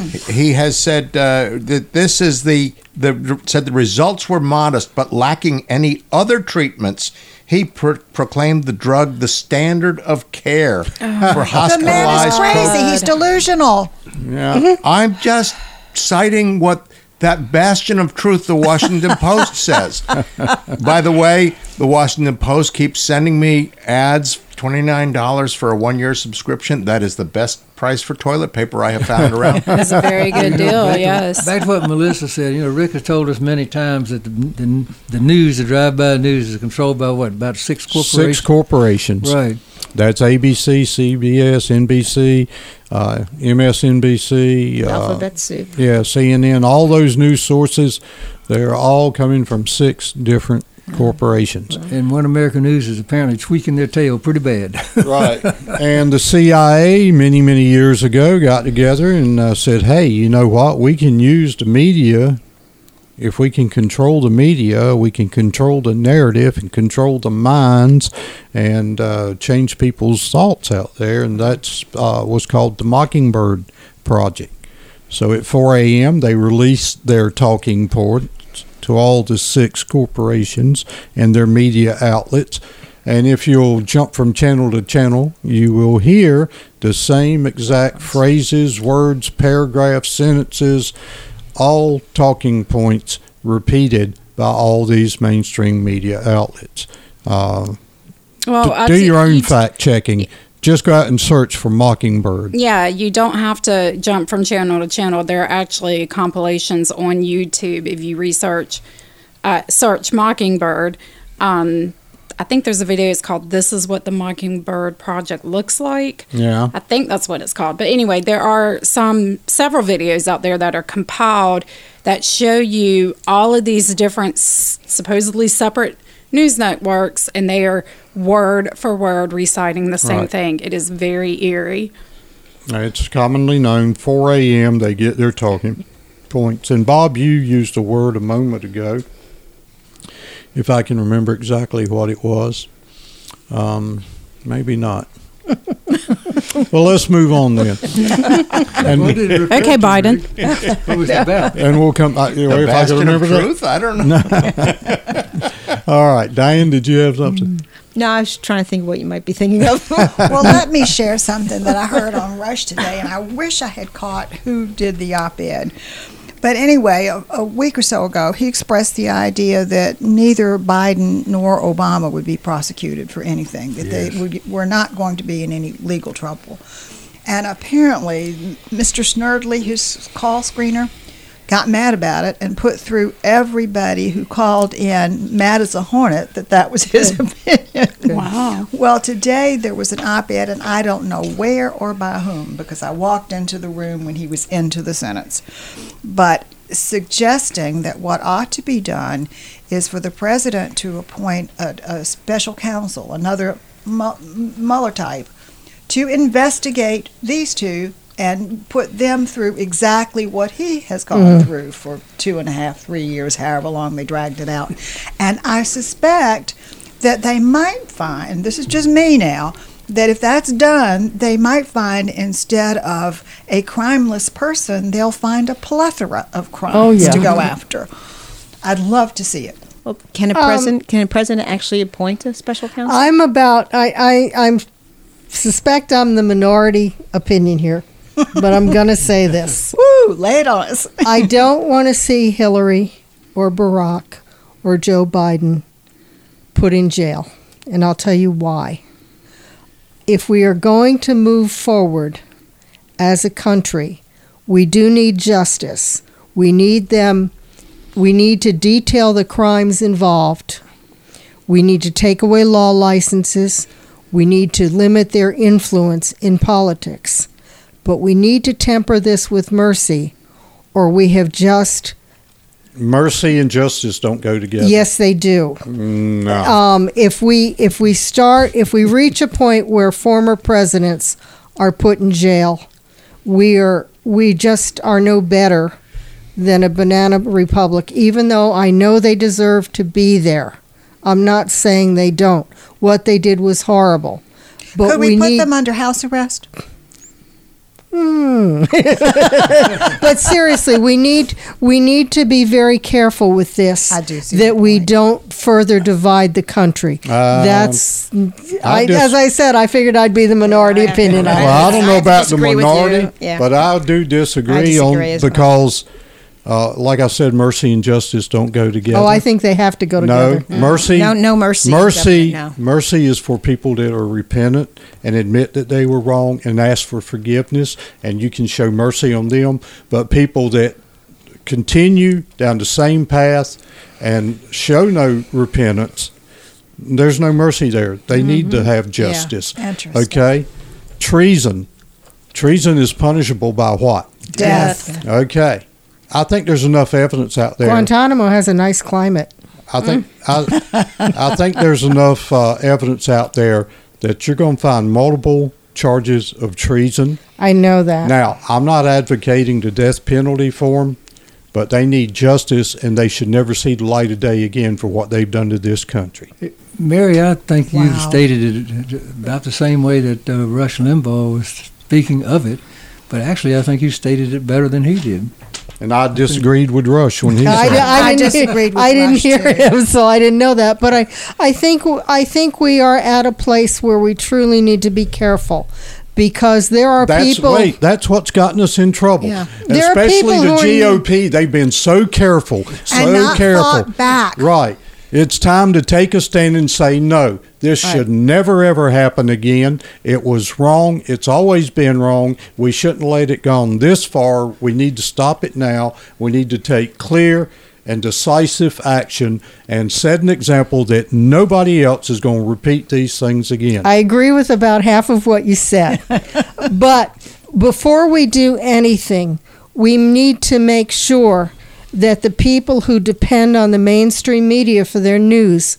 Speaker 4: he has said uh, that this is the, the, said the results were modest, but lacking any other treatments. He pro- proclaimed the drug the standard of care
Speaker 5: Uh,
Speaker 4: for
Speaker 5: the
Speaker 4: hospitalized.
Speaker 5: man is crazy. He's delusional.
Speaker 4: Yeah, I'm just citing what that bastion of truth, the Washington Post, says. By the way, the Washington Post keeps sending me ads, twenty-nine dollars for a one-year subscription. That is the best price for toilet paper I have found around.
Speaker 6: That's a very good deal,
Speaker 7: back
Speaker 6: yes.
Speaker 7: To, back to what Melissa said, you know, Rick has told us many times that the, the, the news, the drive-by news, is controlled by what, about six corporations?
Speaker 3: Six corporations.
Speaker 7: Right.
Speaker 3: That's A B C, C B S, N B C, uh, M S N B C. Uh,
Speaker 8: Alphabet soup.
Speaker 3: Yeah, C N N. All those news sources, they're all coming from six different corporations.
Speaker 7: And One American News is apparently tweaking their tail pretty bad.
Speaker 3: Right. And the C I A, many, many years ago, got together and uh, said, hey, you know what? We can use the media. If we can control the media, we can control the narrative and control the minds and uh, change people's thoughts out there. And that's uh, what's called the Mockingbird Project. So at four a.m., they released their talking points to all the six corporations and their media outlets. And if you'll jump from channel to channel, you will hear the same exact phrases, words, paragraphs, sentences, all talking points repeated by all these mainstream media outlets. Uh,
Speaker 6: Well,
Speaker 3: d-
Speaker 6: I
Speaker 3: do
Speaker 6: t-
Speaker 3: your own
Speaker 6: you t-
Speaker 3: fact checking. Just go out and search for Mockingbird.
Speaker 6: Yeah, you don't have to jump from channel to channel. There are actually compilations on YouTube if you research, uh, search Mockingbird. Um, I think there's a video. It's called "This Is What the Mockingbird Project Looks Like."
Speaker 3: Yeah.
Speaker 6: I think that's what it's called. But anyway, there are some several videos out there that are compiled that show you all of these different s- supposedly separate news networks, and they are word for word reciting the same
Speaker 3: Right.
Speaker 6: thing. It is very eerie.
Speaker 3: It's commonly known, four a.m., they get their talking points. And Bob, you used a word a moment ago, if I can remember exactly what it was. Um, maybe not. Well, let's move on then. And,
Speaker 7: What did it refer
Speaker 6: Okay,
Speaker 7: to,
Speaker 6: Biden.
Speaker 7: Rick? What was it about?
Speaker 3: and we'll come back. You know,
Speaker 4: The
Speaker 3: if I can
Speaker 4: bastion of
Speaker 3: remember that.
Speaker 4: truth? I don't know.
Speaker 3: All right. Diane, did you have something?
Speaker 8: No, I was trying to think of what you might be thinking of.
Speaker 5: Well, let me share something that I heard on Rush today, and I wish I had caught who did the op-ed. But anyway, a, a week or so ago, he expressed the idea that neither Biden nor Obama would be prosecuted for anything, that they would, were not going to be in any legal trouble. And apparently, Mister Snerdley, his call screener, got mad about it and put through everybody who called in mad as a hornet that that was his opinion.
Speaker 6: Wow.
Speaker 5: Well, today there was an op-ed, and I don't know where or by whom, because I walked into the room when he was into the sentence, but suggesting that what ought to be done is for the president to appoint a, a special counsel, another Mu- Mueller type, to investigate these two and put them through exactly what he has gone
Speaker 9: Mhm.
Speaker 5: through for two and a half, three years, however long they dragged it out. And I suspect that they might find, this is just me now, that if that's done, they might find instead of a crimeless person, they'll find a plethora of crimes
Speaker 9: Oh, yeah.
Speaker 5: to go after. I'd love to see it.
Speaker 8: Well, can a
Speaker 9: Um,
Speaker 8: president can a president actually appoint a special counsel?
Speaker 9: I'm about. I. I. I'm. Suspect I'm the minority opinion here, but I'm gonna say this.
Speaker 5: Woo! Lay it on us.
Speaker 9: I don't want to see Hillary or Barack or Joe Biden put in jail, and I'll tell you why. If we are going to move forward as a country, we do need justice. We need them. We need to detail the crimes involved. We need to take away law licenses. We need to limit their influence in politics. But we need to temper this with mercy, or we have just...
Speaker 3: Mercy and justice don't go together.
Speaker 9: Yes, they do.
Speaker 3: No.
Speaker 9: Um, if we if we start if we reach a point where former presidents are put in jail, we are we just are no better than a Banana Republic, even though I know they deserve to be there. I'm not saying they don't. What they did was horrible. But
Speaker 5: Could we,
Speaker 9: we
Speaker 5: put
Speaker 9: need,
Speaker 5: them under house arrest?
Speaker 9: Hmm. But seriously, we need we need to be very careful with this.
Speaker 5: I do see
Speaker 9: that
Speaker 5: your
Speaker 9: we
Speaker 5: point.
Speaker 9: don't further divide the country.
Speaker 3: Um,
Speaker 9: That's I,
Speaker 3: just-
Speaker 9: as I said, I figured I'd be the minority opinion on it.
Speaker 3: Well, I don't know
Speaker 8: I
Speaker 3: about the
Speaker 8: disagree with you.
Speaker 3: minority,
Speaker 8: Yeah.
Speaker 3: but I do disagree,
Speaker 8: I disagree
Speaker 3: on
Speaker 8: as well.
Speaker 3: because, uh, like I said, mercy and justice don't go together.
Speaker 9: Oh, I think they have to go
Speaker 3: no
Speaker 9: together.
Speaker 3: mercy.
Speaker 8: No- no mercy in
Speaker 3: Mercy.
Speaker 8: government, no.
Speaker 3: Mercy is for people that are repentant and admit that they were wrong and ask for forgiveness, and you can show mercy on them. But people that continue down the same path and show no repentance, there's no mercy there. They need to have justice.
Speaker 5: Interesting.
Speaker 3: Okay? Treason. Treason is punishable by what?
Speaker 5: Death.
Speaker 3: Okay. I think there's enough evidence out there.
Speaker 9: Guantanamo has a nice climate.
Speaker 3: I think I, I think there's enough uh, evidence out there that you're going to find multiple charges of treason.
Speaker 9: I know that.
Speaker 3: Now, I'm not advocating the death penalty for them, but they need justice, and they should never see the light of day again for what they've done to this country.
Speaker 7: Mary, I think you've
Speaker 5: Wow.
Speaker 7: stated it about the same way that uh, Rush Limbaugh was speaking of it, but actually I think you stated it better than he did.
Speaker 3: And I disagreed with Rush when he
Speaker 9: I,
Speaker 3: said it.
Speaker 9: I
Speaker 5: I
Speaker 9: didn't,
Speaker 5: disagreed with
Speaker 9: I didn't
Speaker 5: Rush,
Speaker 9: hear
Speaker 5: too.
Speaker 9: him, so I didn't know that. But I, I think, I think we are at a place where we truly need to be careful, because there are
Speaker 3: That's
Speaker 9: people.
Speaker 3: wait. That's what's gotten us in trouble.
Speaker 9: Yeah. There are
Speaker 3: Especially
Speaker 9: people
Speaker 3: the
Speaker 9: who are-
Speaker 3: G O P. They've been so careful, so
Speaker 5: And not
Speaker 3: careful.
Speaker 5: fought back.
Speaker 3: Right. It's time to take a stand and say no. This
Speaker 9: Right.
Speaker 3: should never ever happen again. It was wrong. It's always been wrong. We shouldn't let it go on this far. We need to stop it now. We need to take clear and decisive action and set an example that nobody else is going to repeat these things again.
Speaker 9: I agree with about half of what you said. But before we do anything, we need to make sure that the people who depend on the mainstream media for their news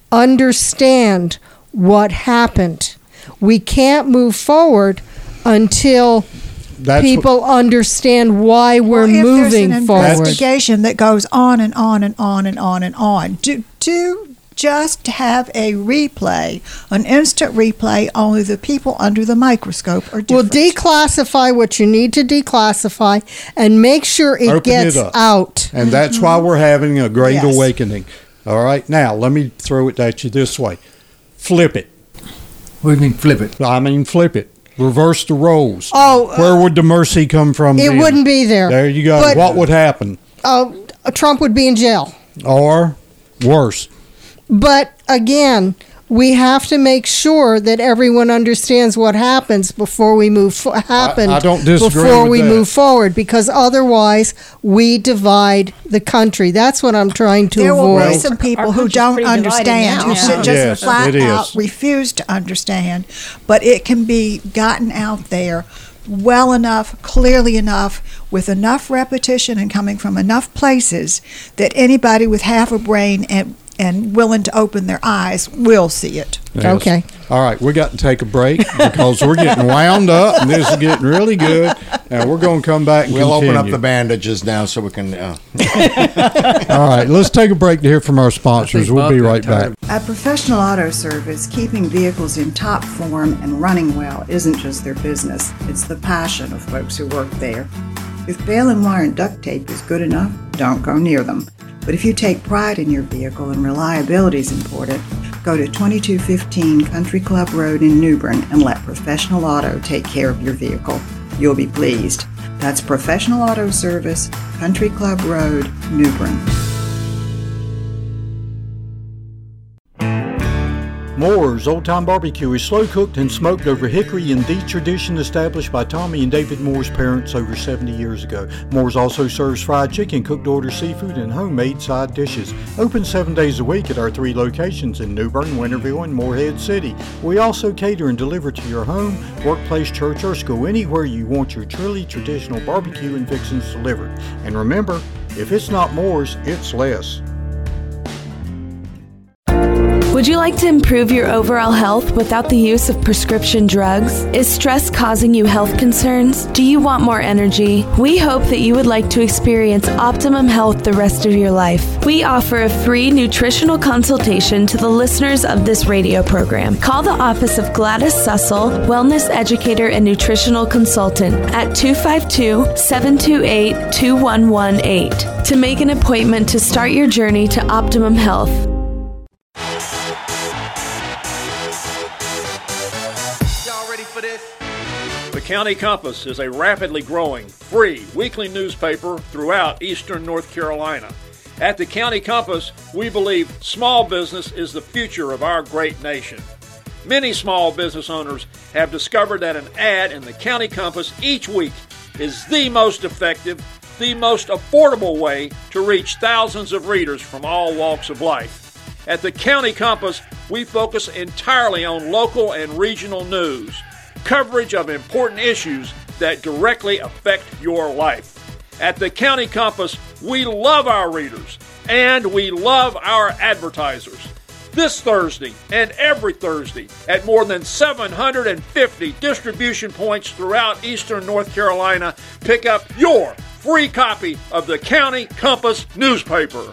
Speaker 9: understand what happened. We can't move forward until
Speaker 3: That's
Speaker 9: people understand why we're
Speaker 5: Well, if
Speaker 9: moving
Speaker 5: there's an
Speaker 9: forward.
Speaker 5: investigation that goes on and on and on and on and on, do, do just have a replay, an instant replay, only the people under the microscope are
Speaker 9: Well,
Speaker 5: different.
Speaker 9: declassify what you need to declassify and make sure it
Speaker 3: Open
Speaker 9: gets
Speaker 3: it up.
Speaker 9: out.
Speaker 3: And that's why we're having a great
Speaker 5: Yes.
Speaker 3: awakening. All right. Now, let me throw it at you this way. Flip it.
Speaker 7: What do you mean flip it?
Speaker 3: I mean, flip it. Reverse the roles.
Speaker 9: Oh, uh,
Speaker 3: Where would the mercy come from?
Speaker 9: It
Speaker 3: then?
Speaker 9: wouldn't be there.
Speaker 3: There you go.
Speaker 9: But-
Speaker 3: What would happen?
Speaker 9: uh, Trump would be in jail.
Speaker 3: Or worse.
Speaker 9: But again, we have to make sure that everyone understands what happens before we move fo- happened
Speaker 3: I don't disagree
Speaker 9: before
Speaker 3: with
Speaker 9: we
Speaker 3: that.
Speaker 9: move forward, because otherwise we divide the country. That's what I'm trying to
Speaker 5: there will
Speaker 9: avoid.
Speaker 5: be some people
Speaker 8: Our
Speaker 5: who
Speaker 8: country's
Speaker 5: don't
Speaker 8: pretty divided
Speaker 5: understand,
Speaker 8: now.
Speaker 5: who
Speaker 8: Yeah.
Speaker 5: sit just
Speaker 3: Yes,
Speaker 5: flat
Speaker 3: it is.
Speaker 5: out refuse to understand. But it can be gotten out there well enough, clearly enough, with enough repetition and coming from enough places that anybody with half a brain and and willing to open their eyes will see it.
Speaker 3: Yes.
Speaker 9: Okay.
Speaker 3: All right. We got to take a break because we're getting wound up and this is getting really good. And we're going to come back and
Speaker 4: We'll
Speaker 3: continue.
Speaker 4: open up the bandages now so we can. Uh,
Speaker 3: All right. Let's take a break to hear from our sponsors. We'll be right back.
Speaker 12: At Professional Auto Service, keeping vehicles in top form and running well isn't just their business, it's the passion of folks who work there. If bail and wire and duct tape is good enough, don't go near them. But if you take pride in your vehicle and reliability is important, go to twenty-two fifteen Country Club Road in New Bern and let Professional Auto take care of your vehicle. You'll be pleased. That's Professional Auto Service, Country Club Road, New Bern.
Speaker 3: Moore's Old Time Barbecue is slow cooked and smoked over hickory in the tradition established by Tommy and David Moore's parents over seventy years ago. Moore's also serves fried chicken, cooked to order seafood, and homemade side dishes. Open seven days a week at our three locations in New Bern, Winterville, and Morehead City. We also cater and deliver to your home, workplace, church, or school, anywhere you want your truly traditional barbecue and fixings delivered. And remember, if it's not Moore's, it's less.
Speaker 13: Would you like to improve your overall health without the use of prescription drugs? Is stress causing you health concerns? Do you want more energy? We hope that you would like to experience optimum health the rest of your life. We offer a free nutritional consultation to the listeners of this radio program. Call the office of Gladys Sussel, Wellness Educator and Nutritional Consultant at two five two, seven two eight, two one one eight to make an appointment to start your journey to optimum health.
Speaker 14: The County Compass is a rapidly growing, free weekly newspaper throughout eastern North Carolina. At the County Compass, we believe small business is the future of our great nation. Many small business owners have discovered that an ad in the County Compass each week is the most effective, the most affordable way to reach thousands of readers from all walks of life. At the County Compass, we focus entirely on local and regional news, coverage of important issues that directly affect your life. At the County Compass, we love our readers and we love our advertisers. This Thursday and every Thursday at more than seven hundred fifty distribution points throughout eastern North Carolina, pick up your free copy of the County Compass newspaper.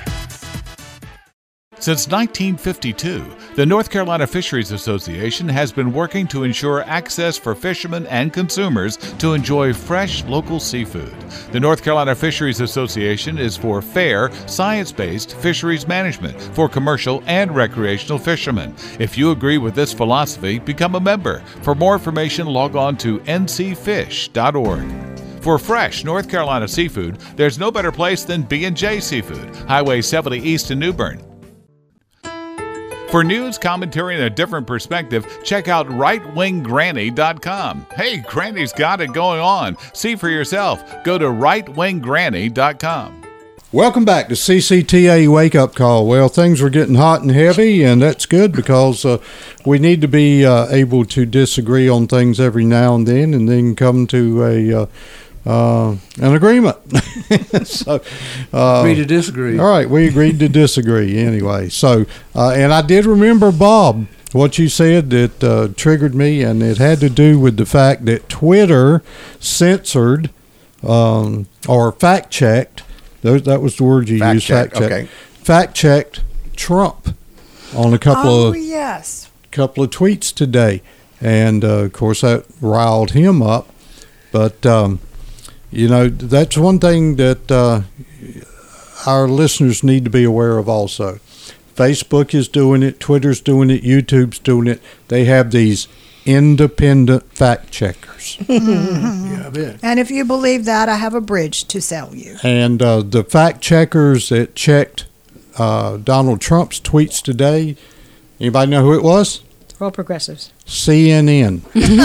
Speaker 10: Since nineteen fifty-two, the North Carolina Fisheries Association has been working to ensure access for fishermen and consumers to enjoy fresh local seafood. The North Carolina Fisheries Association is for fair, science-based fisheries management for commercial and recreational fishermen. If you agree with this philosophy, become a member. For more information, log on to n c fish dot org. For fresh North Carolina seafood, there's no better place than B and J Seafood, Highway seventy East in New Bern. For news, commentary, and a different perspective, check out right wing granny dot com. Hey, Granny's got it going on. See for yourself. Go to right wing granny dot com.
Speaker 3: Welcome back to C C T A Wake Up Call. Well, things were getting hot and heavy, and that's good because uh, we need to be uh, able to disagree on things every now and then and then come to a... Uh, Uh, an agreement. so, uh,
Speaker 7: agree to disagree.
Speaker 3: All right, we agreed to disagree anyway. So, uh, and I did remember, Bob, what you said that uh, triggered me, and it had to do with the fact that Twitter censored um, or fact checked. That was the word you
Speaker 4: fact
Speaker 3: used.
Speaker 4: Check,
Speaker 3: fact checked.
Speaker 4: Okay.
Speaker 3: Fact checked Trump on a couple
Speaker 5: oh,
Speaker 3: of
Speaker 5: yes.
Speaker 3: couple of tweets today, and uh, of course that riled him up. But um, you know, that's one thing that uh, our listeners need to be aware of also. Facebook is doing it, Twitter's doing it, YouTube's doing it. They have these independent fact checkers.
Speaker 5: Mm-hmm.
Speaker 3: Yeah, I bet.
Speaker 5: And if you believe that, I have a bridge to sell you.
Speaker 3: And uh, the fact checkers that checked uh, Donald Trump's tweets today, anybody know who it was?
Speaker 8: All progressives.
Speaker 3: C N N.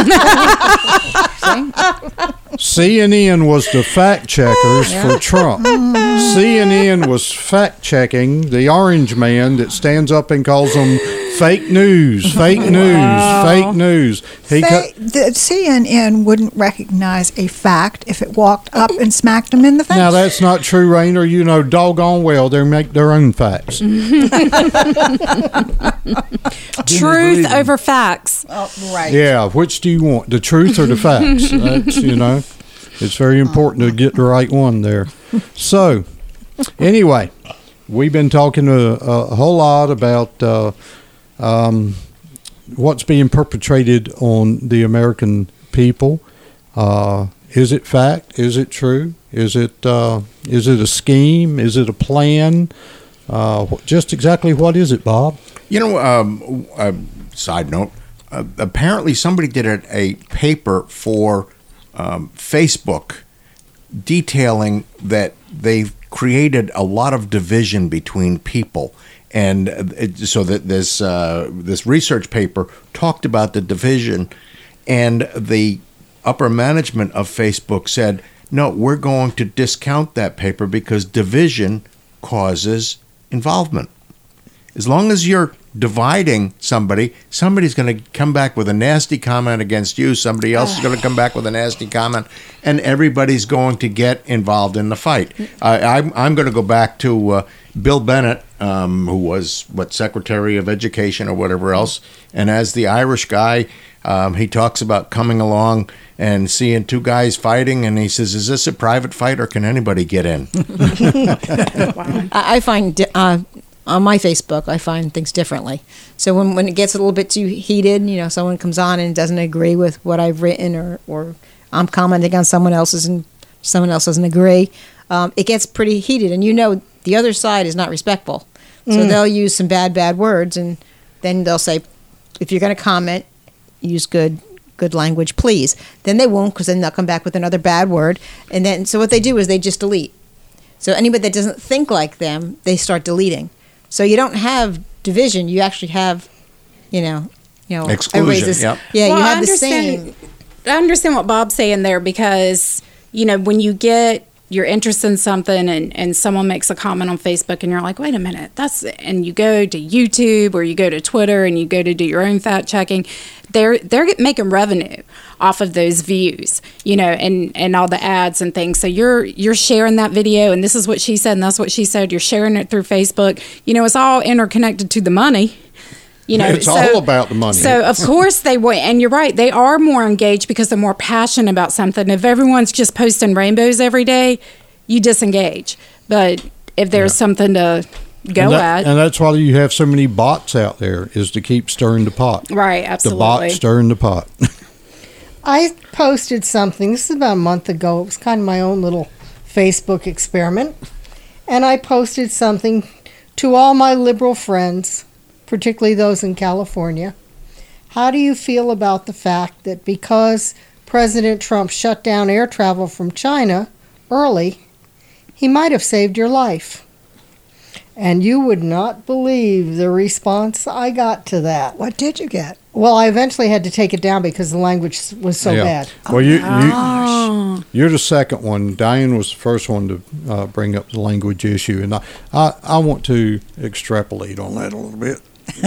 Speaker 3: C N N was the fact checkers
Speaker 8: Yeah.
Speaker 3: for Trump. C N N was fact checking the orange man that stands up and calls them fake news, fake news,
Speaker 5: Wow.
Speaker 3: fake news. He
Speaker 5: Fa-
Speaker 3: cut,
Speaker 5: the C N N wouldn't recognize a fact if it walked up and smacked them in the face.
Speaker 3: now that's not true, Rainer. You know doggone well they make their own facts.
Speaker 6: Truth over facts.
Speaker 5: Oh, right.
Speaker 3: Yeah, which do you want, the truth or the facts? That's, you know, it's very important to get the right one there. So, anyway, we've been talking a, a whole lot about uh, um, what's being perpetrated on the American people. Uh, is it fact? Is it true? Is it uh, is it a scheme? Is it a plan? Uh, wh- just exactly what is it, Bob?
Speaker 4: You know, um, uh, side note, uh, apparently somebody did a, a paper for um, Facebook detailing that they've created a lot of division between people. And it, so that this uh, this research paper talked about the division, and the upper management of Facebook said, no, we're going to discount that paper because division causes involvement. As long as you're dividing somebody, somebody's going to come back with a nasty comment against you. Somebody else is going to come back with a nasty comment, and everybody's going to get involved in the fight. I, I'm, I'm going to go back to uh, Bill Bennett, um, who was, what, Secretary of Education or whatever else, and as the Irish guy, um, he talks about coming along and seeing two guys fighting, and he says, is this a private fight or can anybody get in?
Speaker 8: I I find uh, on my Facebook, I find things differently. So when, when it gets a little bit too heated, you know, someone comes on and doesn't agree with what I've written, or, or I'm commenting on someone else's and someone else doesn't agree, um, it gets pretty heated. And you know the other side is not respectful. So
Speaker 9: Mm.
Speaker 8: they'll use some bad, bad words, and then they'll say, if you're going to comment, use good good language, please. Then they won't, because then they'll come back with another bad word. And then, so what they do is they just delete. So anybody that doesn't think like them, they start deleting. So you don't have division. You actually have, you know, you know,
Speaker 4: Exclusion,
Speaker 8: everybody's this-
Speaker 4: yep.
Speaker 8: Yeah,
Speaker 6: Well,
Speaker 8: you
Speaker 6: I
Speaker 8: have the
Speaker 6: understand-
Speaker 8: same.
Speaker 6: I understand what Bob's saying there, because, you know, when you get you're interested in something and, and someone makes a comment on Facebook and you're like, wait a minute, that's, and you go to YouTube or you go to Twitter and you go to do your own fact checking, they're, they're making revenue off of those views, you know, and, and all the ads and things. So you're, you're sharing that video and this is what she said and that's what she said. You're sharing it through Facebook. You know, it's all interconnected to the money. You know,
Speaker 3: it's
Speaker 6: so,
Speaker 3: all about the money.
Speaker 6: So of course they would, and you're right, they are more engaged because they're more passionate about something. If everyone's just posting rainbows every day, you disengage. But if there's
Speaker 3: Yeah.
Speaker 6: something to go
Speaker 3: and that,
Speaker 6: at,
Speaker 3: and that's why you have so many bots out there, is to keep stirring the pot.
Speaker 6: right? Absolutely.
Speaker 3: The bot stirring the pot.
Speaker 9: I posted something, this is about a month ago. It was kind of my own little Facebook experiment. And I posted something to all my liberal friends, particularly those in California. How do you feel about the fact that because President Trump shut down air travel from China early, he might have saved your life? And you would not believe the response I got to that.
Speaker 5: What did you get?
Speaker 9: Well, I eventually had to take it down because the language was so
Speaker 3: Yeah.
Speaker 9: bad.
Speaker 3: Well, you,
Speaker 6: Oh.
Speaker 3: you, you're the second one. Diane was the first one to uh, bring up the language issue. And I, I, I want to extrapolate on that a little bit.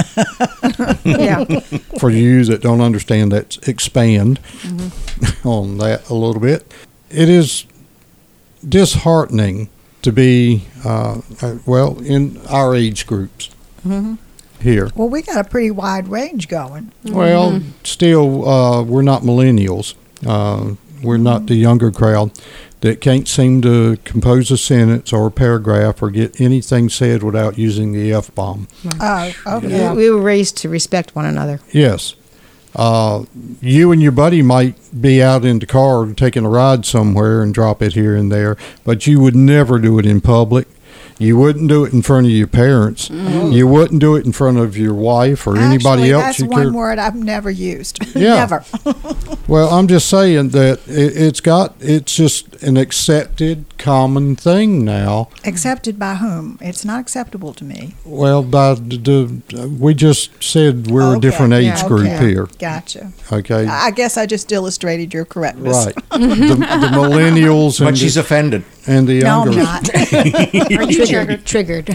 Speaker 5: Yeah.
Speaker 3: For you that don't understand that, expand
Speaker 5: Mm-hmm.
Speaker 3: on that a little bit. It is disheartening to be, uh, uh, well, in our age groups
Speaker 5: Mm-hmm.
Speaker 3: here.
Speaker 5: Well, we got a pretty wide range going.
Speaker 3: Well, still, uh, we're not millennials. Uh, we're not the younger crowd that can't seem to compose a sentence or a paragraph or get anything said without using the F-bomb.
Speaker 5: Oh, okay.
Speaker 8: We- We were raised to respect one another.
Speaker 3: Yes. Uh, you and your buddy might be out in the car taking a ride somewhere and drop it here and there, but you would never do it in public. You wouldn't do it in front of your parents.
Speaker 5: Mhm.
Speaker 3: You wouldn't do it in front of your wife or anybody
Speaker 5: Actually,
Speaker 3: else
Speaker 5: that's
Speaker 3: you
Speaker 5: one
Speaker 3: care.
Speaker 5: word I've never used.
Speaker 3: Yeah.
Speaker 5: Never.
Speaker 3: Well, I'm just saying that it, it's got, it's just an accepted common thing now.
Speaker 5: Accepted by whom? It's not acceptable to me.
Speaker 3: Well, by the, the we just said we're a
Speaker 5: Okay.
Speaker 3: different age
Speaker 5: Yeah.
Speaker 3: group
Speaker 5: Okay.
Speaker 3: here.
Speaker 5: Gotcha.
Speaker 3: Okay.
Speaker 5: I guess I just illustrated your correctness.
Speaker 3: Right. the, the millennials and
Speaker 4: But she's
Speaker 3: the,
Speaker 4: offended.
Speaker 3: and the
Speaker 5: No, I'm
Speaker 3: younger.
Speaker 5: not.
Speaker 8: Are you triggered? Triggered.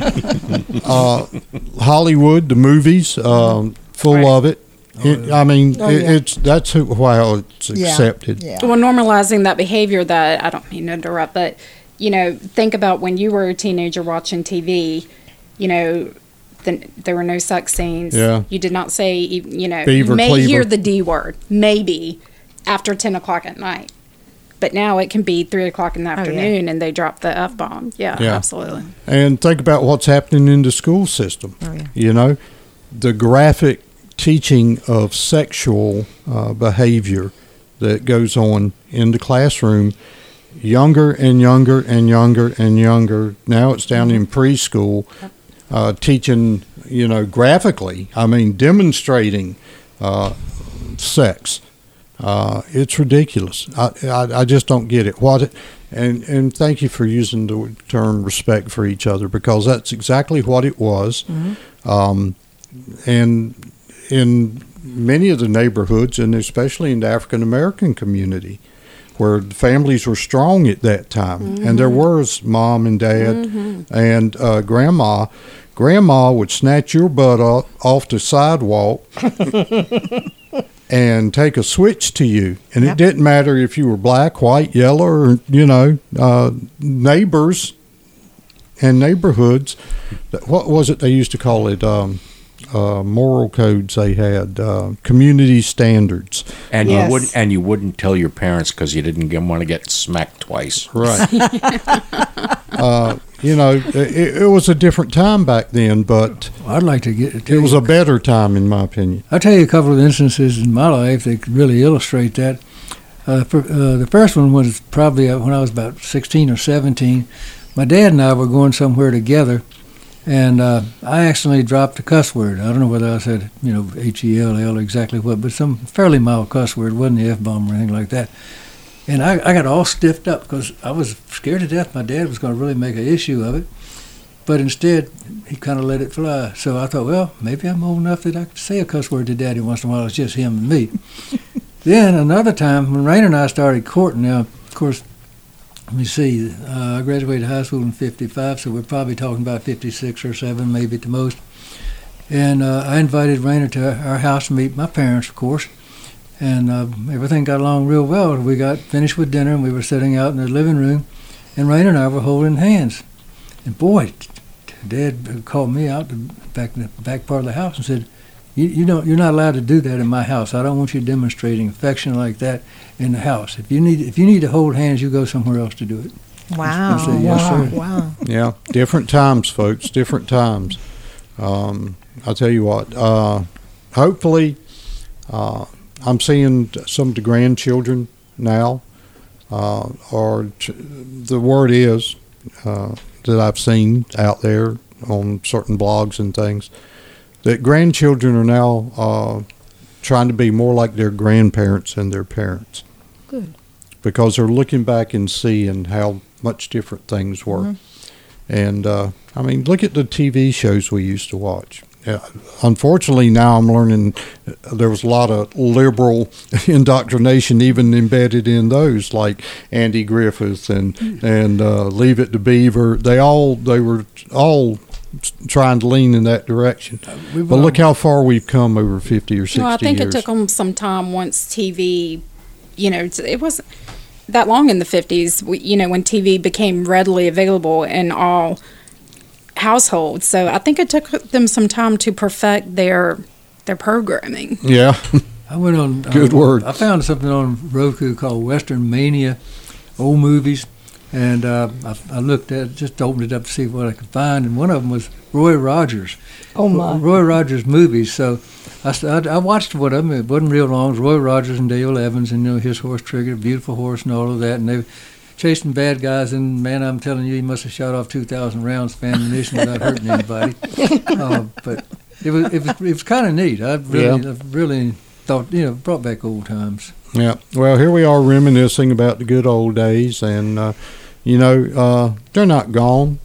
Speaker 3: uh, Hollywood, the movies, um, full of it. It- I mean,
Speaker 5: Oh,
Speaker 3: it,
Speaker 5: yeah.
Speaker 3: it's that's who, how it's
Speaker 5: Yeah.
Speaker 3: accepted.
Speaker 5: Yeah.
Speaker 6: Well, normalizing that behavior that, I don't mean to interrupt, but, you know, think about when you were a teenager watching T V, you know, the, there were no sex scenes.
Speaker 3: Yeah.
Speaker 6: You did not say, you know,
Speaker 3: Beaver
Speaker 6: you may
Speaker 3: cleaver.
Speaker 6: hear the D word, maybe, after ten o'clock at night. But now it can be three o'clock in the
Speaker 8: yeah.
Speaker 6: afternoon and they drop the F bomb. Yeah,
Speaker 3: Yeah.
Speaker 6: absolutely.
Speaker 3: And think about what's happening in the school system.
Speaker 8: Oh, yeah.
Speaker 3: You know, the graphic teaching of sexual uh, behavior that goes on in the classroom, younger and younger and younger and younger. Now it's down in preschool, uh, teaching, you know, graphically, I mean, demonstrating uh, sex. Uh, it's ridiculous. I, I I just don't get it. What it, and and thank you for using the term respect for each other, because that's exactly what it was. Um, and in many of the neighborhoods, and especially in the African American community, where the families were strong at that time, and there was mom and dad and uh, grandma. Grandma would snatch your butt off, off the sidewalk and take a switch to you. And
Speaker 8: Yep.
Speaker 3: it didn't matter if you were black, white, yellow, or, you know, uh, neighbors. and neighborhoods. What was it they used to call it? Um, uh, moral codes they had, uh, community standards,
Speaker 4: and
Speaker 3: yes.
Speaker 4: you wouldn't and you wouldn't tell your parents because you didn't want to get smacked twice.
Speaker 3: Right. uh, you know, it, it was a different time back then, but
Speaker 7: I'd like to get.
Speaker 3: It was a better time, in my opinion.
Speaker 7: I'll tell you a couple of instances in my life that could really illustrate that. Uh, for, uh, the first one was probably when I was about sixteen or seventeen. My dad and I were going somewhere together, and uh, I accidentally dropped a cuss word. I don't know whether I said, you know, H E L L or exactly what, but some fairly mild cuss word. It wasn't the F-bomb or anything like that. And I, I got all stiffed up because I was scared to death my dad was going to really make an issue of it. But instead, he kind of let it fly. So I thought, well, maybe I'm old enough that I could say a cuss word to Daddy once in a while. It's just him and me. Then another time, when Raina and I started courting, now, of course, let me see, uh, I graduated high school in fifty-five, so we're probably talking about fifty-six or seven, maybe at the most. And uh, I invited Raina to our house to meet my parents, of course. And uh, everything got along real well. We got finished with dinner, and we were sitting out in the living room, and Raina and I were holding hands. And boy, Dad called me out to back in the back part of the house and said, You, you don't. You're not allowed to do that in my house. I don't want you demonstrating affection like that in the house. If you need, if you need to hold hands, you go somewhere else to do it.
Speaker 8: Wow!
Speaker 7: I said, yes,
Speaker 8: wow!
Speaker 7: sir.
Speaker 8: Wow!
Speaker 3: Yeah, different times, folks. Different times. Um, I'll tell you what. Uh, hopefully, uh, I'm seeing some of the grandchildren now. Uh, or t- the word is uh, that I've seen out there on certain blogs and things, that grandchildren are now uh, trying to be more like their grandparents and their parents.
Speaker 8: Good.
Speaker 3: Because they're looking back and seeing how much different things were. Mm-hmm. And, uh, I mean, look at the T V shows we used to watch. Uh, unfortunately, now I'm learning there was a lot of liberal indoctrination even embedded in those, like Andy Griffith and, and uh, Leave It to Beaver. They all, they were all trying to lean in that direction. Uh, but look how far we've come over fifty or sixty years.
Speaker 6: Well, I think years. It took them some time once T V, you know, it wasn't that long in the fifties, you know, when T V became readily available in all households. So I think it took them some time to perfect their their programming.
Speaker 3: Yeah.
Speaker 7: I went on.
Speaker 3: Good
Speaker 7: uh,
Speaker 3: word.
Speaker 7: I found something on Roku called Western Mania, old movies. And uh, I, I looked at it, just opened it up to see what I could find, and one of them was Roy Rogers.
Speaker 9: Oh, my.
Speaker 7: Roy Rogers movies. So I, I, I watched one of them. It wasn't real long. It was Roy Rogers and Dale Evans, and you know, his horse Trigger, beautiful horse and all of that. And they were chasing bad guys, and man, I'm telling you, he must have shot off two thousand rounds of ammunition without hurting anybody. uh, but it was it was, it was kind of neat. I really, yeah. I really thought, you know, brought back old times.
Speaker 3: Yeah. Well, here we are reminiscing about the good old days, and uh, you know, uh, they're not gone.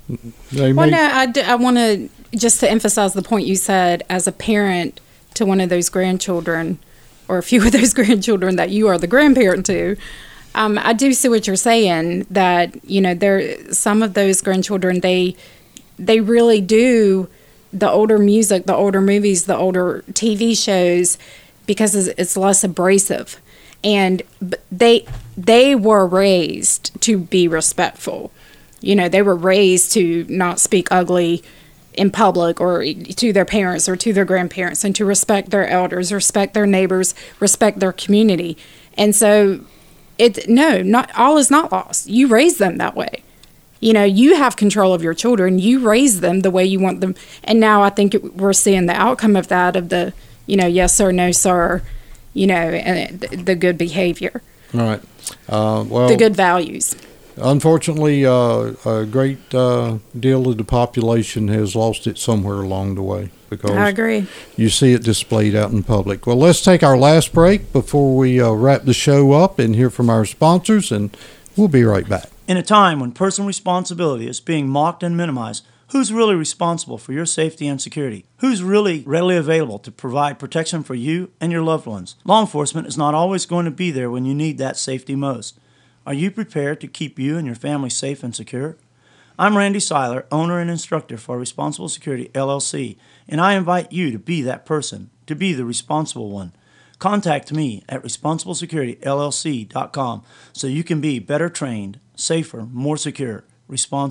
Speaker 3: They
Speaker 6: well,
Speaker 3: may-
Speaker 6: no, I, d- I want to just to emphasize the point you said. As a parent to one of those grandchildren, or a few of those grandchildren that you are the grandparent to, um, I do see what you're saying. That you know, there some of those grandchildren they they really do the older music, the older movies, the older T V shows, because it's, it's less abrasive, and they they were raised to be respectful. You know, they were raised to not speak ugly in public or to their parents or to their grandparents, and to respect their elders, respect their neighbors, respect their community. And so, it no, not all is not lost. You raise them that way. You know, you have control of your children. You raise them the way you want them. And now I think it, we're seeing the outcome of that, of the, you know, yes sir, no sir, you know, and the, the good behavior.
Speaker 3: All right. Uh, well,
Speaker 6: the good values.
Speaker 3: Unfortunately, uh, a great uh, deal of the population has lost it somewhere along the way, because
Speaker 6: I agree.
Speaker 3: You see it displayed out in public. Well, let's take our last break before we uh, wrap the show up and hear from our sponsors, and we'll be right back.
Speaker 15: In a time when personal responsibility is being mocked and minimized, who's really responsible for your safety and security? Who's really readily available to provide protection for you and your loved ones? Law enforcement is not always going to be there when you need that safety most. Are you prepared to keep you and your family safe and secure? I'm Randy Seiler, owner and instructor for Responsible Security L L C, and I invite you to be that person, to be the responsible one. Contact me at responsible security L L C dot com so you can be better trained, safer, more secure, responsible.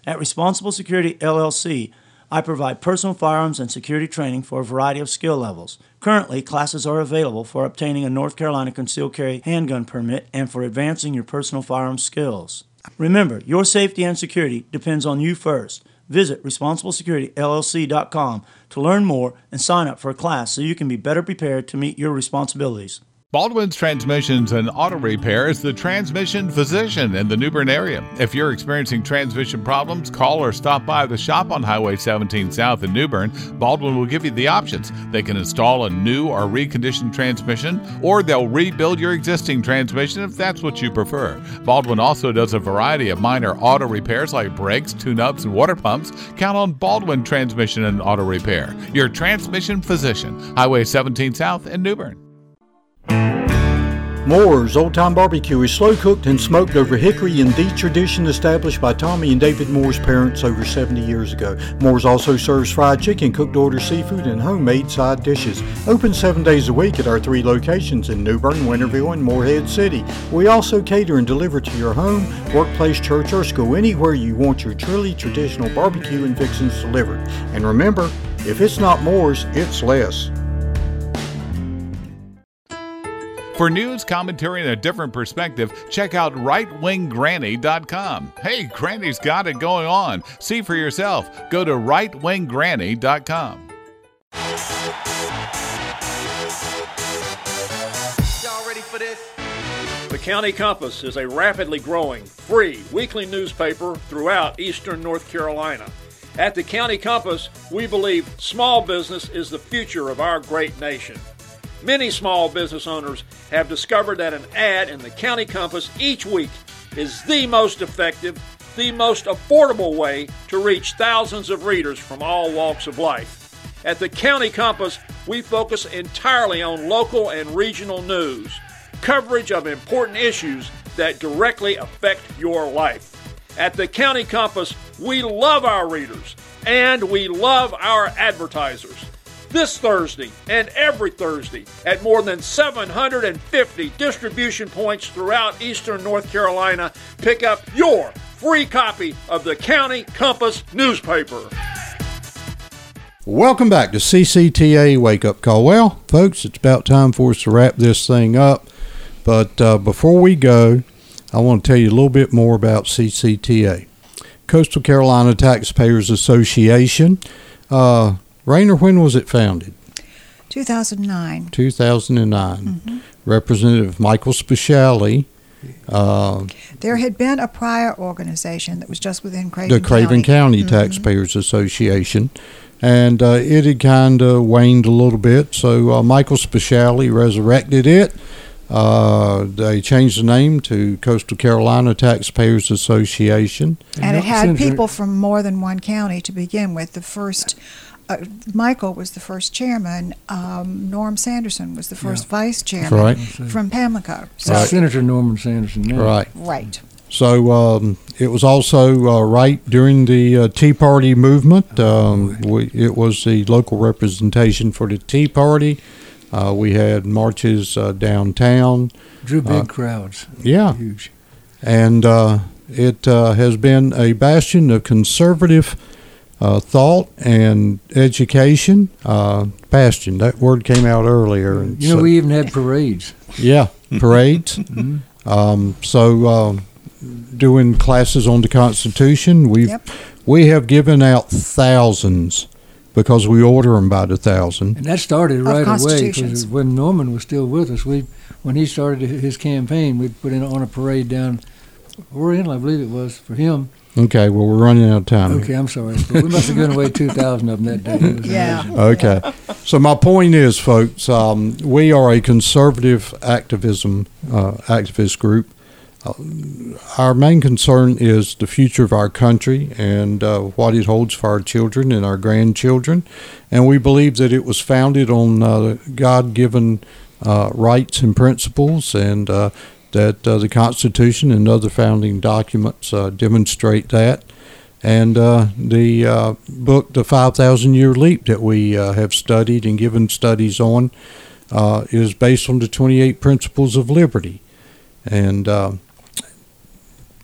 Speaker 15: At Responsible Security L L C, I provide personal firearms and security training for a variety of skill levels. Currently, classes are available for obtaining a North Carolina concealed carry handgun permit and for advancing your personal firearms skills. Remember, your safety and security depends on you first. Visit responsible security L L C dot com to learn more and sign up for a class so you can be better prepared to meet your responsibilities.
Speaker 10: Baldwin's Transmissions and Auto Repair is the transmission physician in the New Bern area. If you're experiencing transmission problems, call or stop by the shop on Highway seventeen South in New Bern. Baldwin will give you the options. They can install a new or reconditioned transmission, or they'll rebuild your existing transmission if that's what you prefer. Baldwin also does a variety of minor auto repairs like brakes, tune-ups, and water pumps. Count on Baldwin Transmission and Auto Repair, your transmission physician. Highway seventeen South in New Bern.
Speaker 3: Moore's Old Time Barbecue is slow cooked and smoked over hickory in the tradition established by Tommy and David Moore's parents over seventy years ago. Moore's also serves fried chicken, cooked order seafood, and homemade side dishes. Open seven days a week at our three locations in New Bern, Winterville, and Morehead City. We also cater and deliver to your home, workplace, church, or school, anywhere you want your truly traditional barbecue and fixings delivered. And remember, if it's not Moore's, it's less.
Speaker 10: For news, commentary, and a different perspective, check out right wing granny dot com. Hey, Granny's got it going on. See for yourself. Go to right wing granny dot com.
Speaker 14: Y'all ready for this? The County Compass is a rapidly growing, free weekly newspaper throughout eastern North Carolina. At the County Compass, we believe small business is the future of our great nation. Many small business owners have discovered that an ad in the County Compass each week is the most effective, the most affordable way to reach thousands of readers from all walks of life. At the County Compass, we focus entirely on local and regional news, coverage of important issues that directly affect your life. At the County Compass, we love our readers and we love our advertisers. This Thursday and every Thursday at more than seven hundred fifty distribution points throughout eastern North Carolina, pick up your free copy of the County Compass newspaper.
Speaker 3: Welcome back to C C T A Wake Up Call. Well, folks, it's about time for us to wrap this thing up. But uh, before we go, I want to tell you a little bit more about C C T A. Coastal Carolina Taxpayers Association. Uh, Rainer, when was it founded?
Speaker 5: two thousand nine.
Speaker 3: two thousand nine.
Speaker 5: Mm-hmm.
Speaker 3: Representative Michael Speciale. Uh,
Speaker 5: there had been a prior organization that was just within Craven County.
Speaker 3: The Craven County, County
Speaker 5: mm-hmm.
Speaker 3: Taxpayers Association. And uh, it had kind of waned a little bit. So uh, Michael Speciale resurrected it. Uh, they changed the name to Coastal Carolina Taxpayers Association.
Speaker 5: And it had people from more than one county to begin with. The first... Uh, Michael was the first chairman. Um, Norm Sanderson was the first yeah. vice chairman
Speaker 3: right.
Speaker 5: from Pamlico.
Speaker 7: So right. Senator Norman Sanderson. Yeah.
Speaker 3: Right.
Speaker 5: Right.
Speaker 3: So um, it was also uh, right during the uh, Tea Party movement. Um, we, it was the local representation for the Tea Party. Uh, we had marches uh, downtown.
Speaker 7: Drew big
Speaker 3: uh,
Speaker 7: crowds.
Speaker 3: Yeah.
Speaker 7: Huge.
Speaker 3: And uh, it uh, has been a bastion of conservative Uh, thought and education. Uh, bastion, that word came out earlier. And
Speaker 7: you know,
Speaker 3: so,
Speaker 7: we even had parades.
Speaker 3: Yeah, parades.
Speaker 7: mm-hmm.
Speaker 3: um, so, uh, doing classes on the Constitution, we've
Speaker 5: yep.
Speaker 3: we have given out thousands because we order them by the thousand.
Speaker 7: And that started
Speaker 5: of
Speaker 7: right away because when Norman was still with us, we when he started his campaign, we put in on a parade down Oriental, I believe it was, for him.
Speaker 3: Okay, well, we're running out of time.
Speaker 7: Okay, I'm sorry. We must have given away two thousand of them that day. It was
Speaker 5: yeah.
Speaker 7: amazing.
Speaker 3: Okay. So my point is, folks, um, we are a conservative activism, uh, activist group. Uh, our main concern is the future of our country and uh, what it holds for our children and our grandchildren. And we believe that it was founded on uh, God-given uh, rights and principles, and uh, that uh, the Constitution and other founding documents uh, demonstrate that. And uh, the uh, book, The five thousand Year Leap, that we uh, have studied and given studies on, uh, is based on the twenty-eight Principles of Liberty. And uh,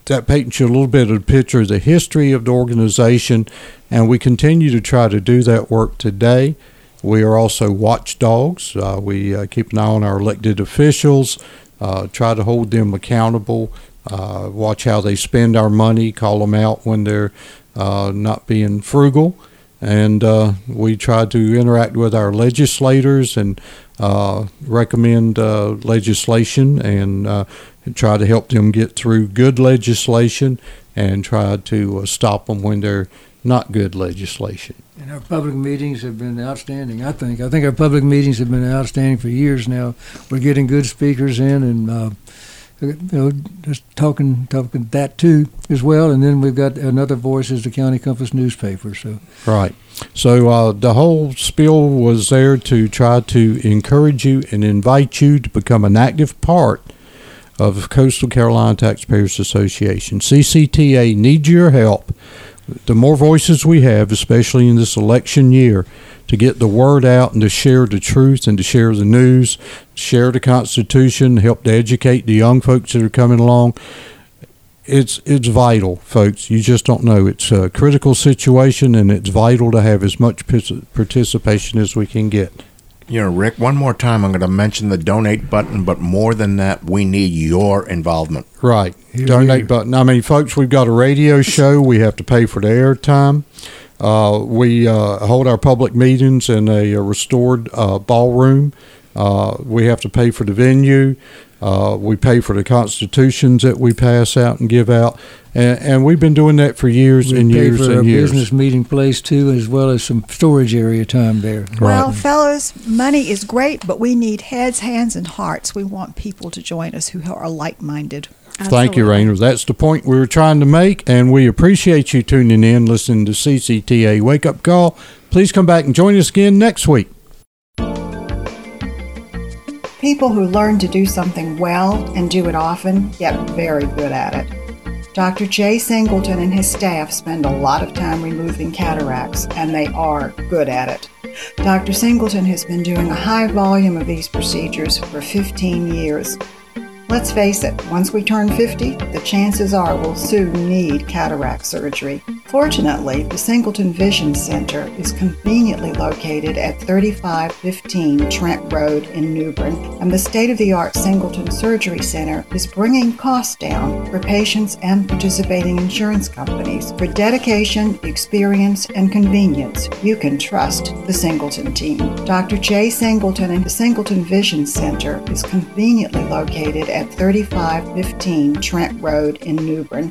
Speaker 3: that paints you a little bit of a picture of the history of the organization, and we continue to try to do that work today. We are also watchdogs. Uh, we uh, keep an eye on our elected officials, uh, try to hold them accountable, uh, watch how they spend our money, call them out when they're uh, not being frugal. And uh, we try to interact with our legislators and uh, recommend uh, legislation and uh, try to help them get through good legislation and try to uh, stop them when they're not good legislation.
Speaker 7: And our public meetings have been outstanding, I think. I think our public meetings have been outstanding for years now. We're getting good speakers in and, uh, you know, just talking talking that too as well. And then we've got another voice is the County Compass newspaper. So
Speaker 3: Right. So uh, the whole spiel was there to try to encourage you and invite you to become an active part of Coastal Carolina Taxpayers Association. C C T A needs your help. The more voices we have, especially in this election year, to get the word out and to share the truth and to share the news, share the Constitution, help to educate the young folks that are coming along, it's it's vital, folks. You just don't know. It's a critical situation, and it's vital to have as much participation as we can get.
Speaker 4: You know, Rick, one more time, I'm going to mention the donate button, but more than that, we need your involvement.
Speaker 3: Right. Donate button. I mean, folks, we've got a radio show. We have to pay for the airtime. Uh, we uh, hold our public meetings in a, a restored uh, ballroom. Uh, we have to pay for the venue. Uh, we pay for the constitutions that we pass out and give out. And, and we've been doing that for years
Speaker 7: we
Speaker 3: and
Speaker 7: pay
Speaker 3: years
Speaker 7: for
Speaker 3: and
Speaker 7: our
Speaker 3: years.
Speaker 7: business meeting place too, as well as some storage area time there.
Speaker 5: Well, fellows, money is great, but we need heads, hands, and hearts. We want people to join us who are like-minded.
Speaker 3: Thank you, Rainer. That's the point we were trying to make, and we appreciate you tuning in, listening to C C T A Wake Up Call. Please come back and join us again next week.
Speaker 12: People who learn to do something well and do it often get very good at it. Doctor Jay Singleton and his staff spend a lot of time removing cataracts, and they are good at it. Doctor Singleton has been doing a high volume of these procedures for fifteen years. Let's face it, once we turn fifty, the chances are we'll soon need cataract surgery. Fortunately, the Singleton Vision Center is conveniently located at thirty-five fifteen Trent Road in New Bern, and the state-of-the-art Singleton Surgery Center is bringing costs down for patients and participating insurance companies. For dedication, experience, and convenience, you can trust the Singleton team. Doctor Jay Singleton and the Singleton Vision Center is conveniently located at thirty-five fifteen Trent Road in New Bern.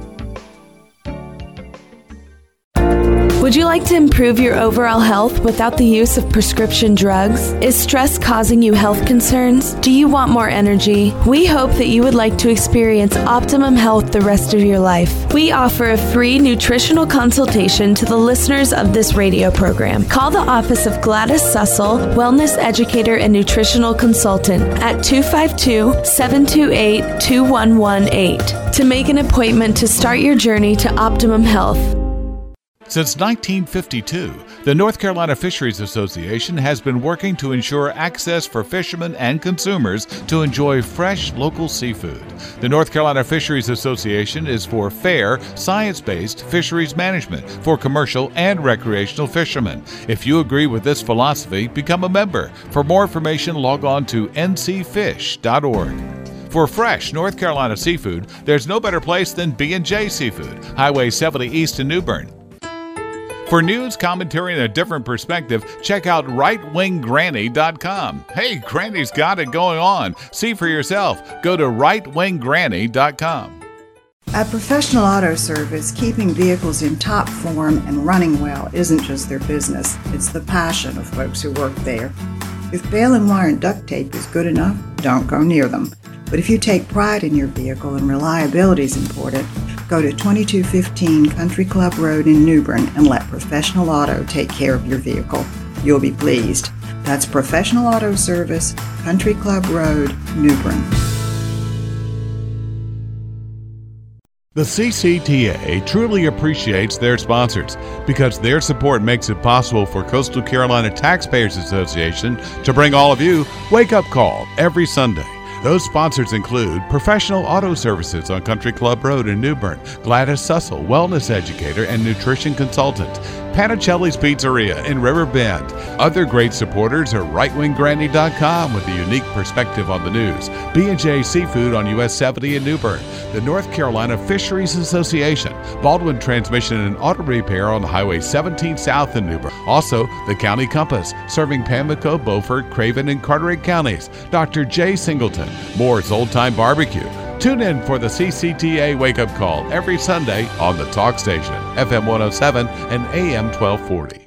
Speaker 13: Would you like to improve your overall health without the use of prescription drugs? Is stress causing you health concerns? Do you want more energy? We hope that you would like to experience optimum health the rest of your life. We offer a free nutritional consultation to the listeners of this radio program. Call the office of Gladys Sussel, Wellness Educator and Nutritional Consultant at two five two, seven two eight, two one one eight to make an appointment to start your journey to optimum health.
Speaker 10: Since nineteen fifty-two, the North Carolina Fisheries Association has been working to ensure access for fishermen and consumers to enjoy fresh local seafood. The North Carolina Fisheries Association is for fair, science-based fisheries management for commercial and recreational fishermen. If you agree with this philosophy, become a member. For more information, log on to n c fish dot org. For fresh North Carolina seafood, there's no better place than B and J Seafood, Highway seventy East in New Bern. For news, commentary, and a different perspective, check out right wing granny dot com. Hey, Granny's got it going on. See for yourself. Go to right wing granny dot com.
Speaker 12: At Professional Auto Service, keeping vehicles in top form and running well isn't just their business. It's the passion of folks who work there. If baling and wire and duct tape is good enough, don't go near them. But if you take pride in your vehicle and reliability is important, go to twenty-two fifteen Country Club Road in New Bern and let Professional Auto take care of your vehicle. You'll be pleased. That's Professional Auto Service, Country Club Road, New Bern.
Speaker 10: The C C T A truly appreciates their sponsors because their support makes it possible for Coastal Carolina Taxpayers Association to bring all of you Wake Up Call every Sunday. Those sponsors include Professional Auto Services on Country Club Road in New Bern, Gladys Sussel, wellness educator and nutrition consultant, Panicelli's Pizzeria in River Bend. Other great supporters are right wing granny dot com with a unique perspective on the news, B and J Seafood on U S seventy in New Bern, the North Carolina Fisheries Association, Baldwin Transmission and Auto Repair on Highway seventeen South in New Bern. Also, the County Compass, serving Pamlico, Beaufort, Craven, and Carteret counties. Doctor Jay Singleton, Moore's Old Time Barbecue. Tune in for the C C T A Wake Up Call every Sunday on the Talk Station, F M one oh seven and A M twelve forty.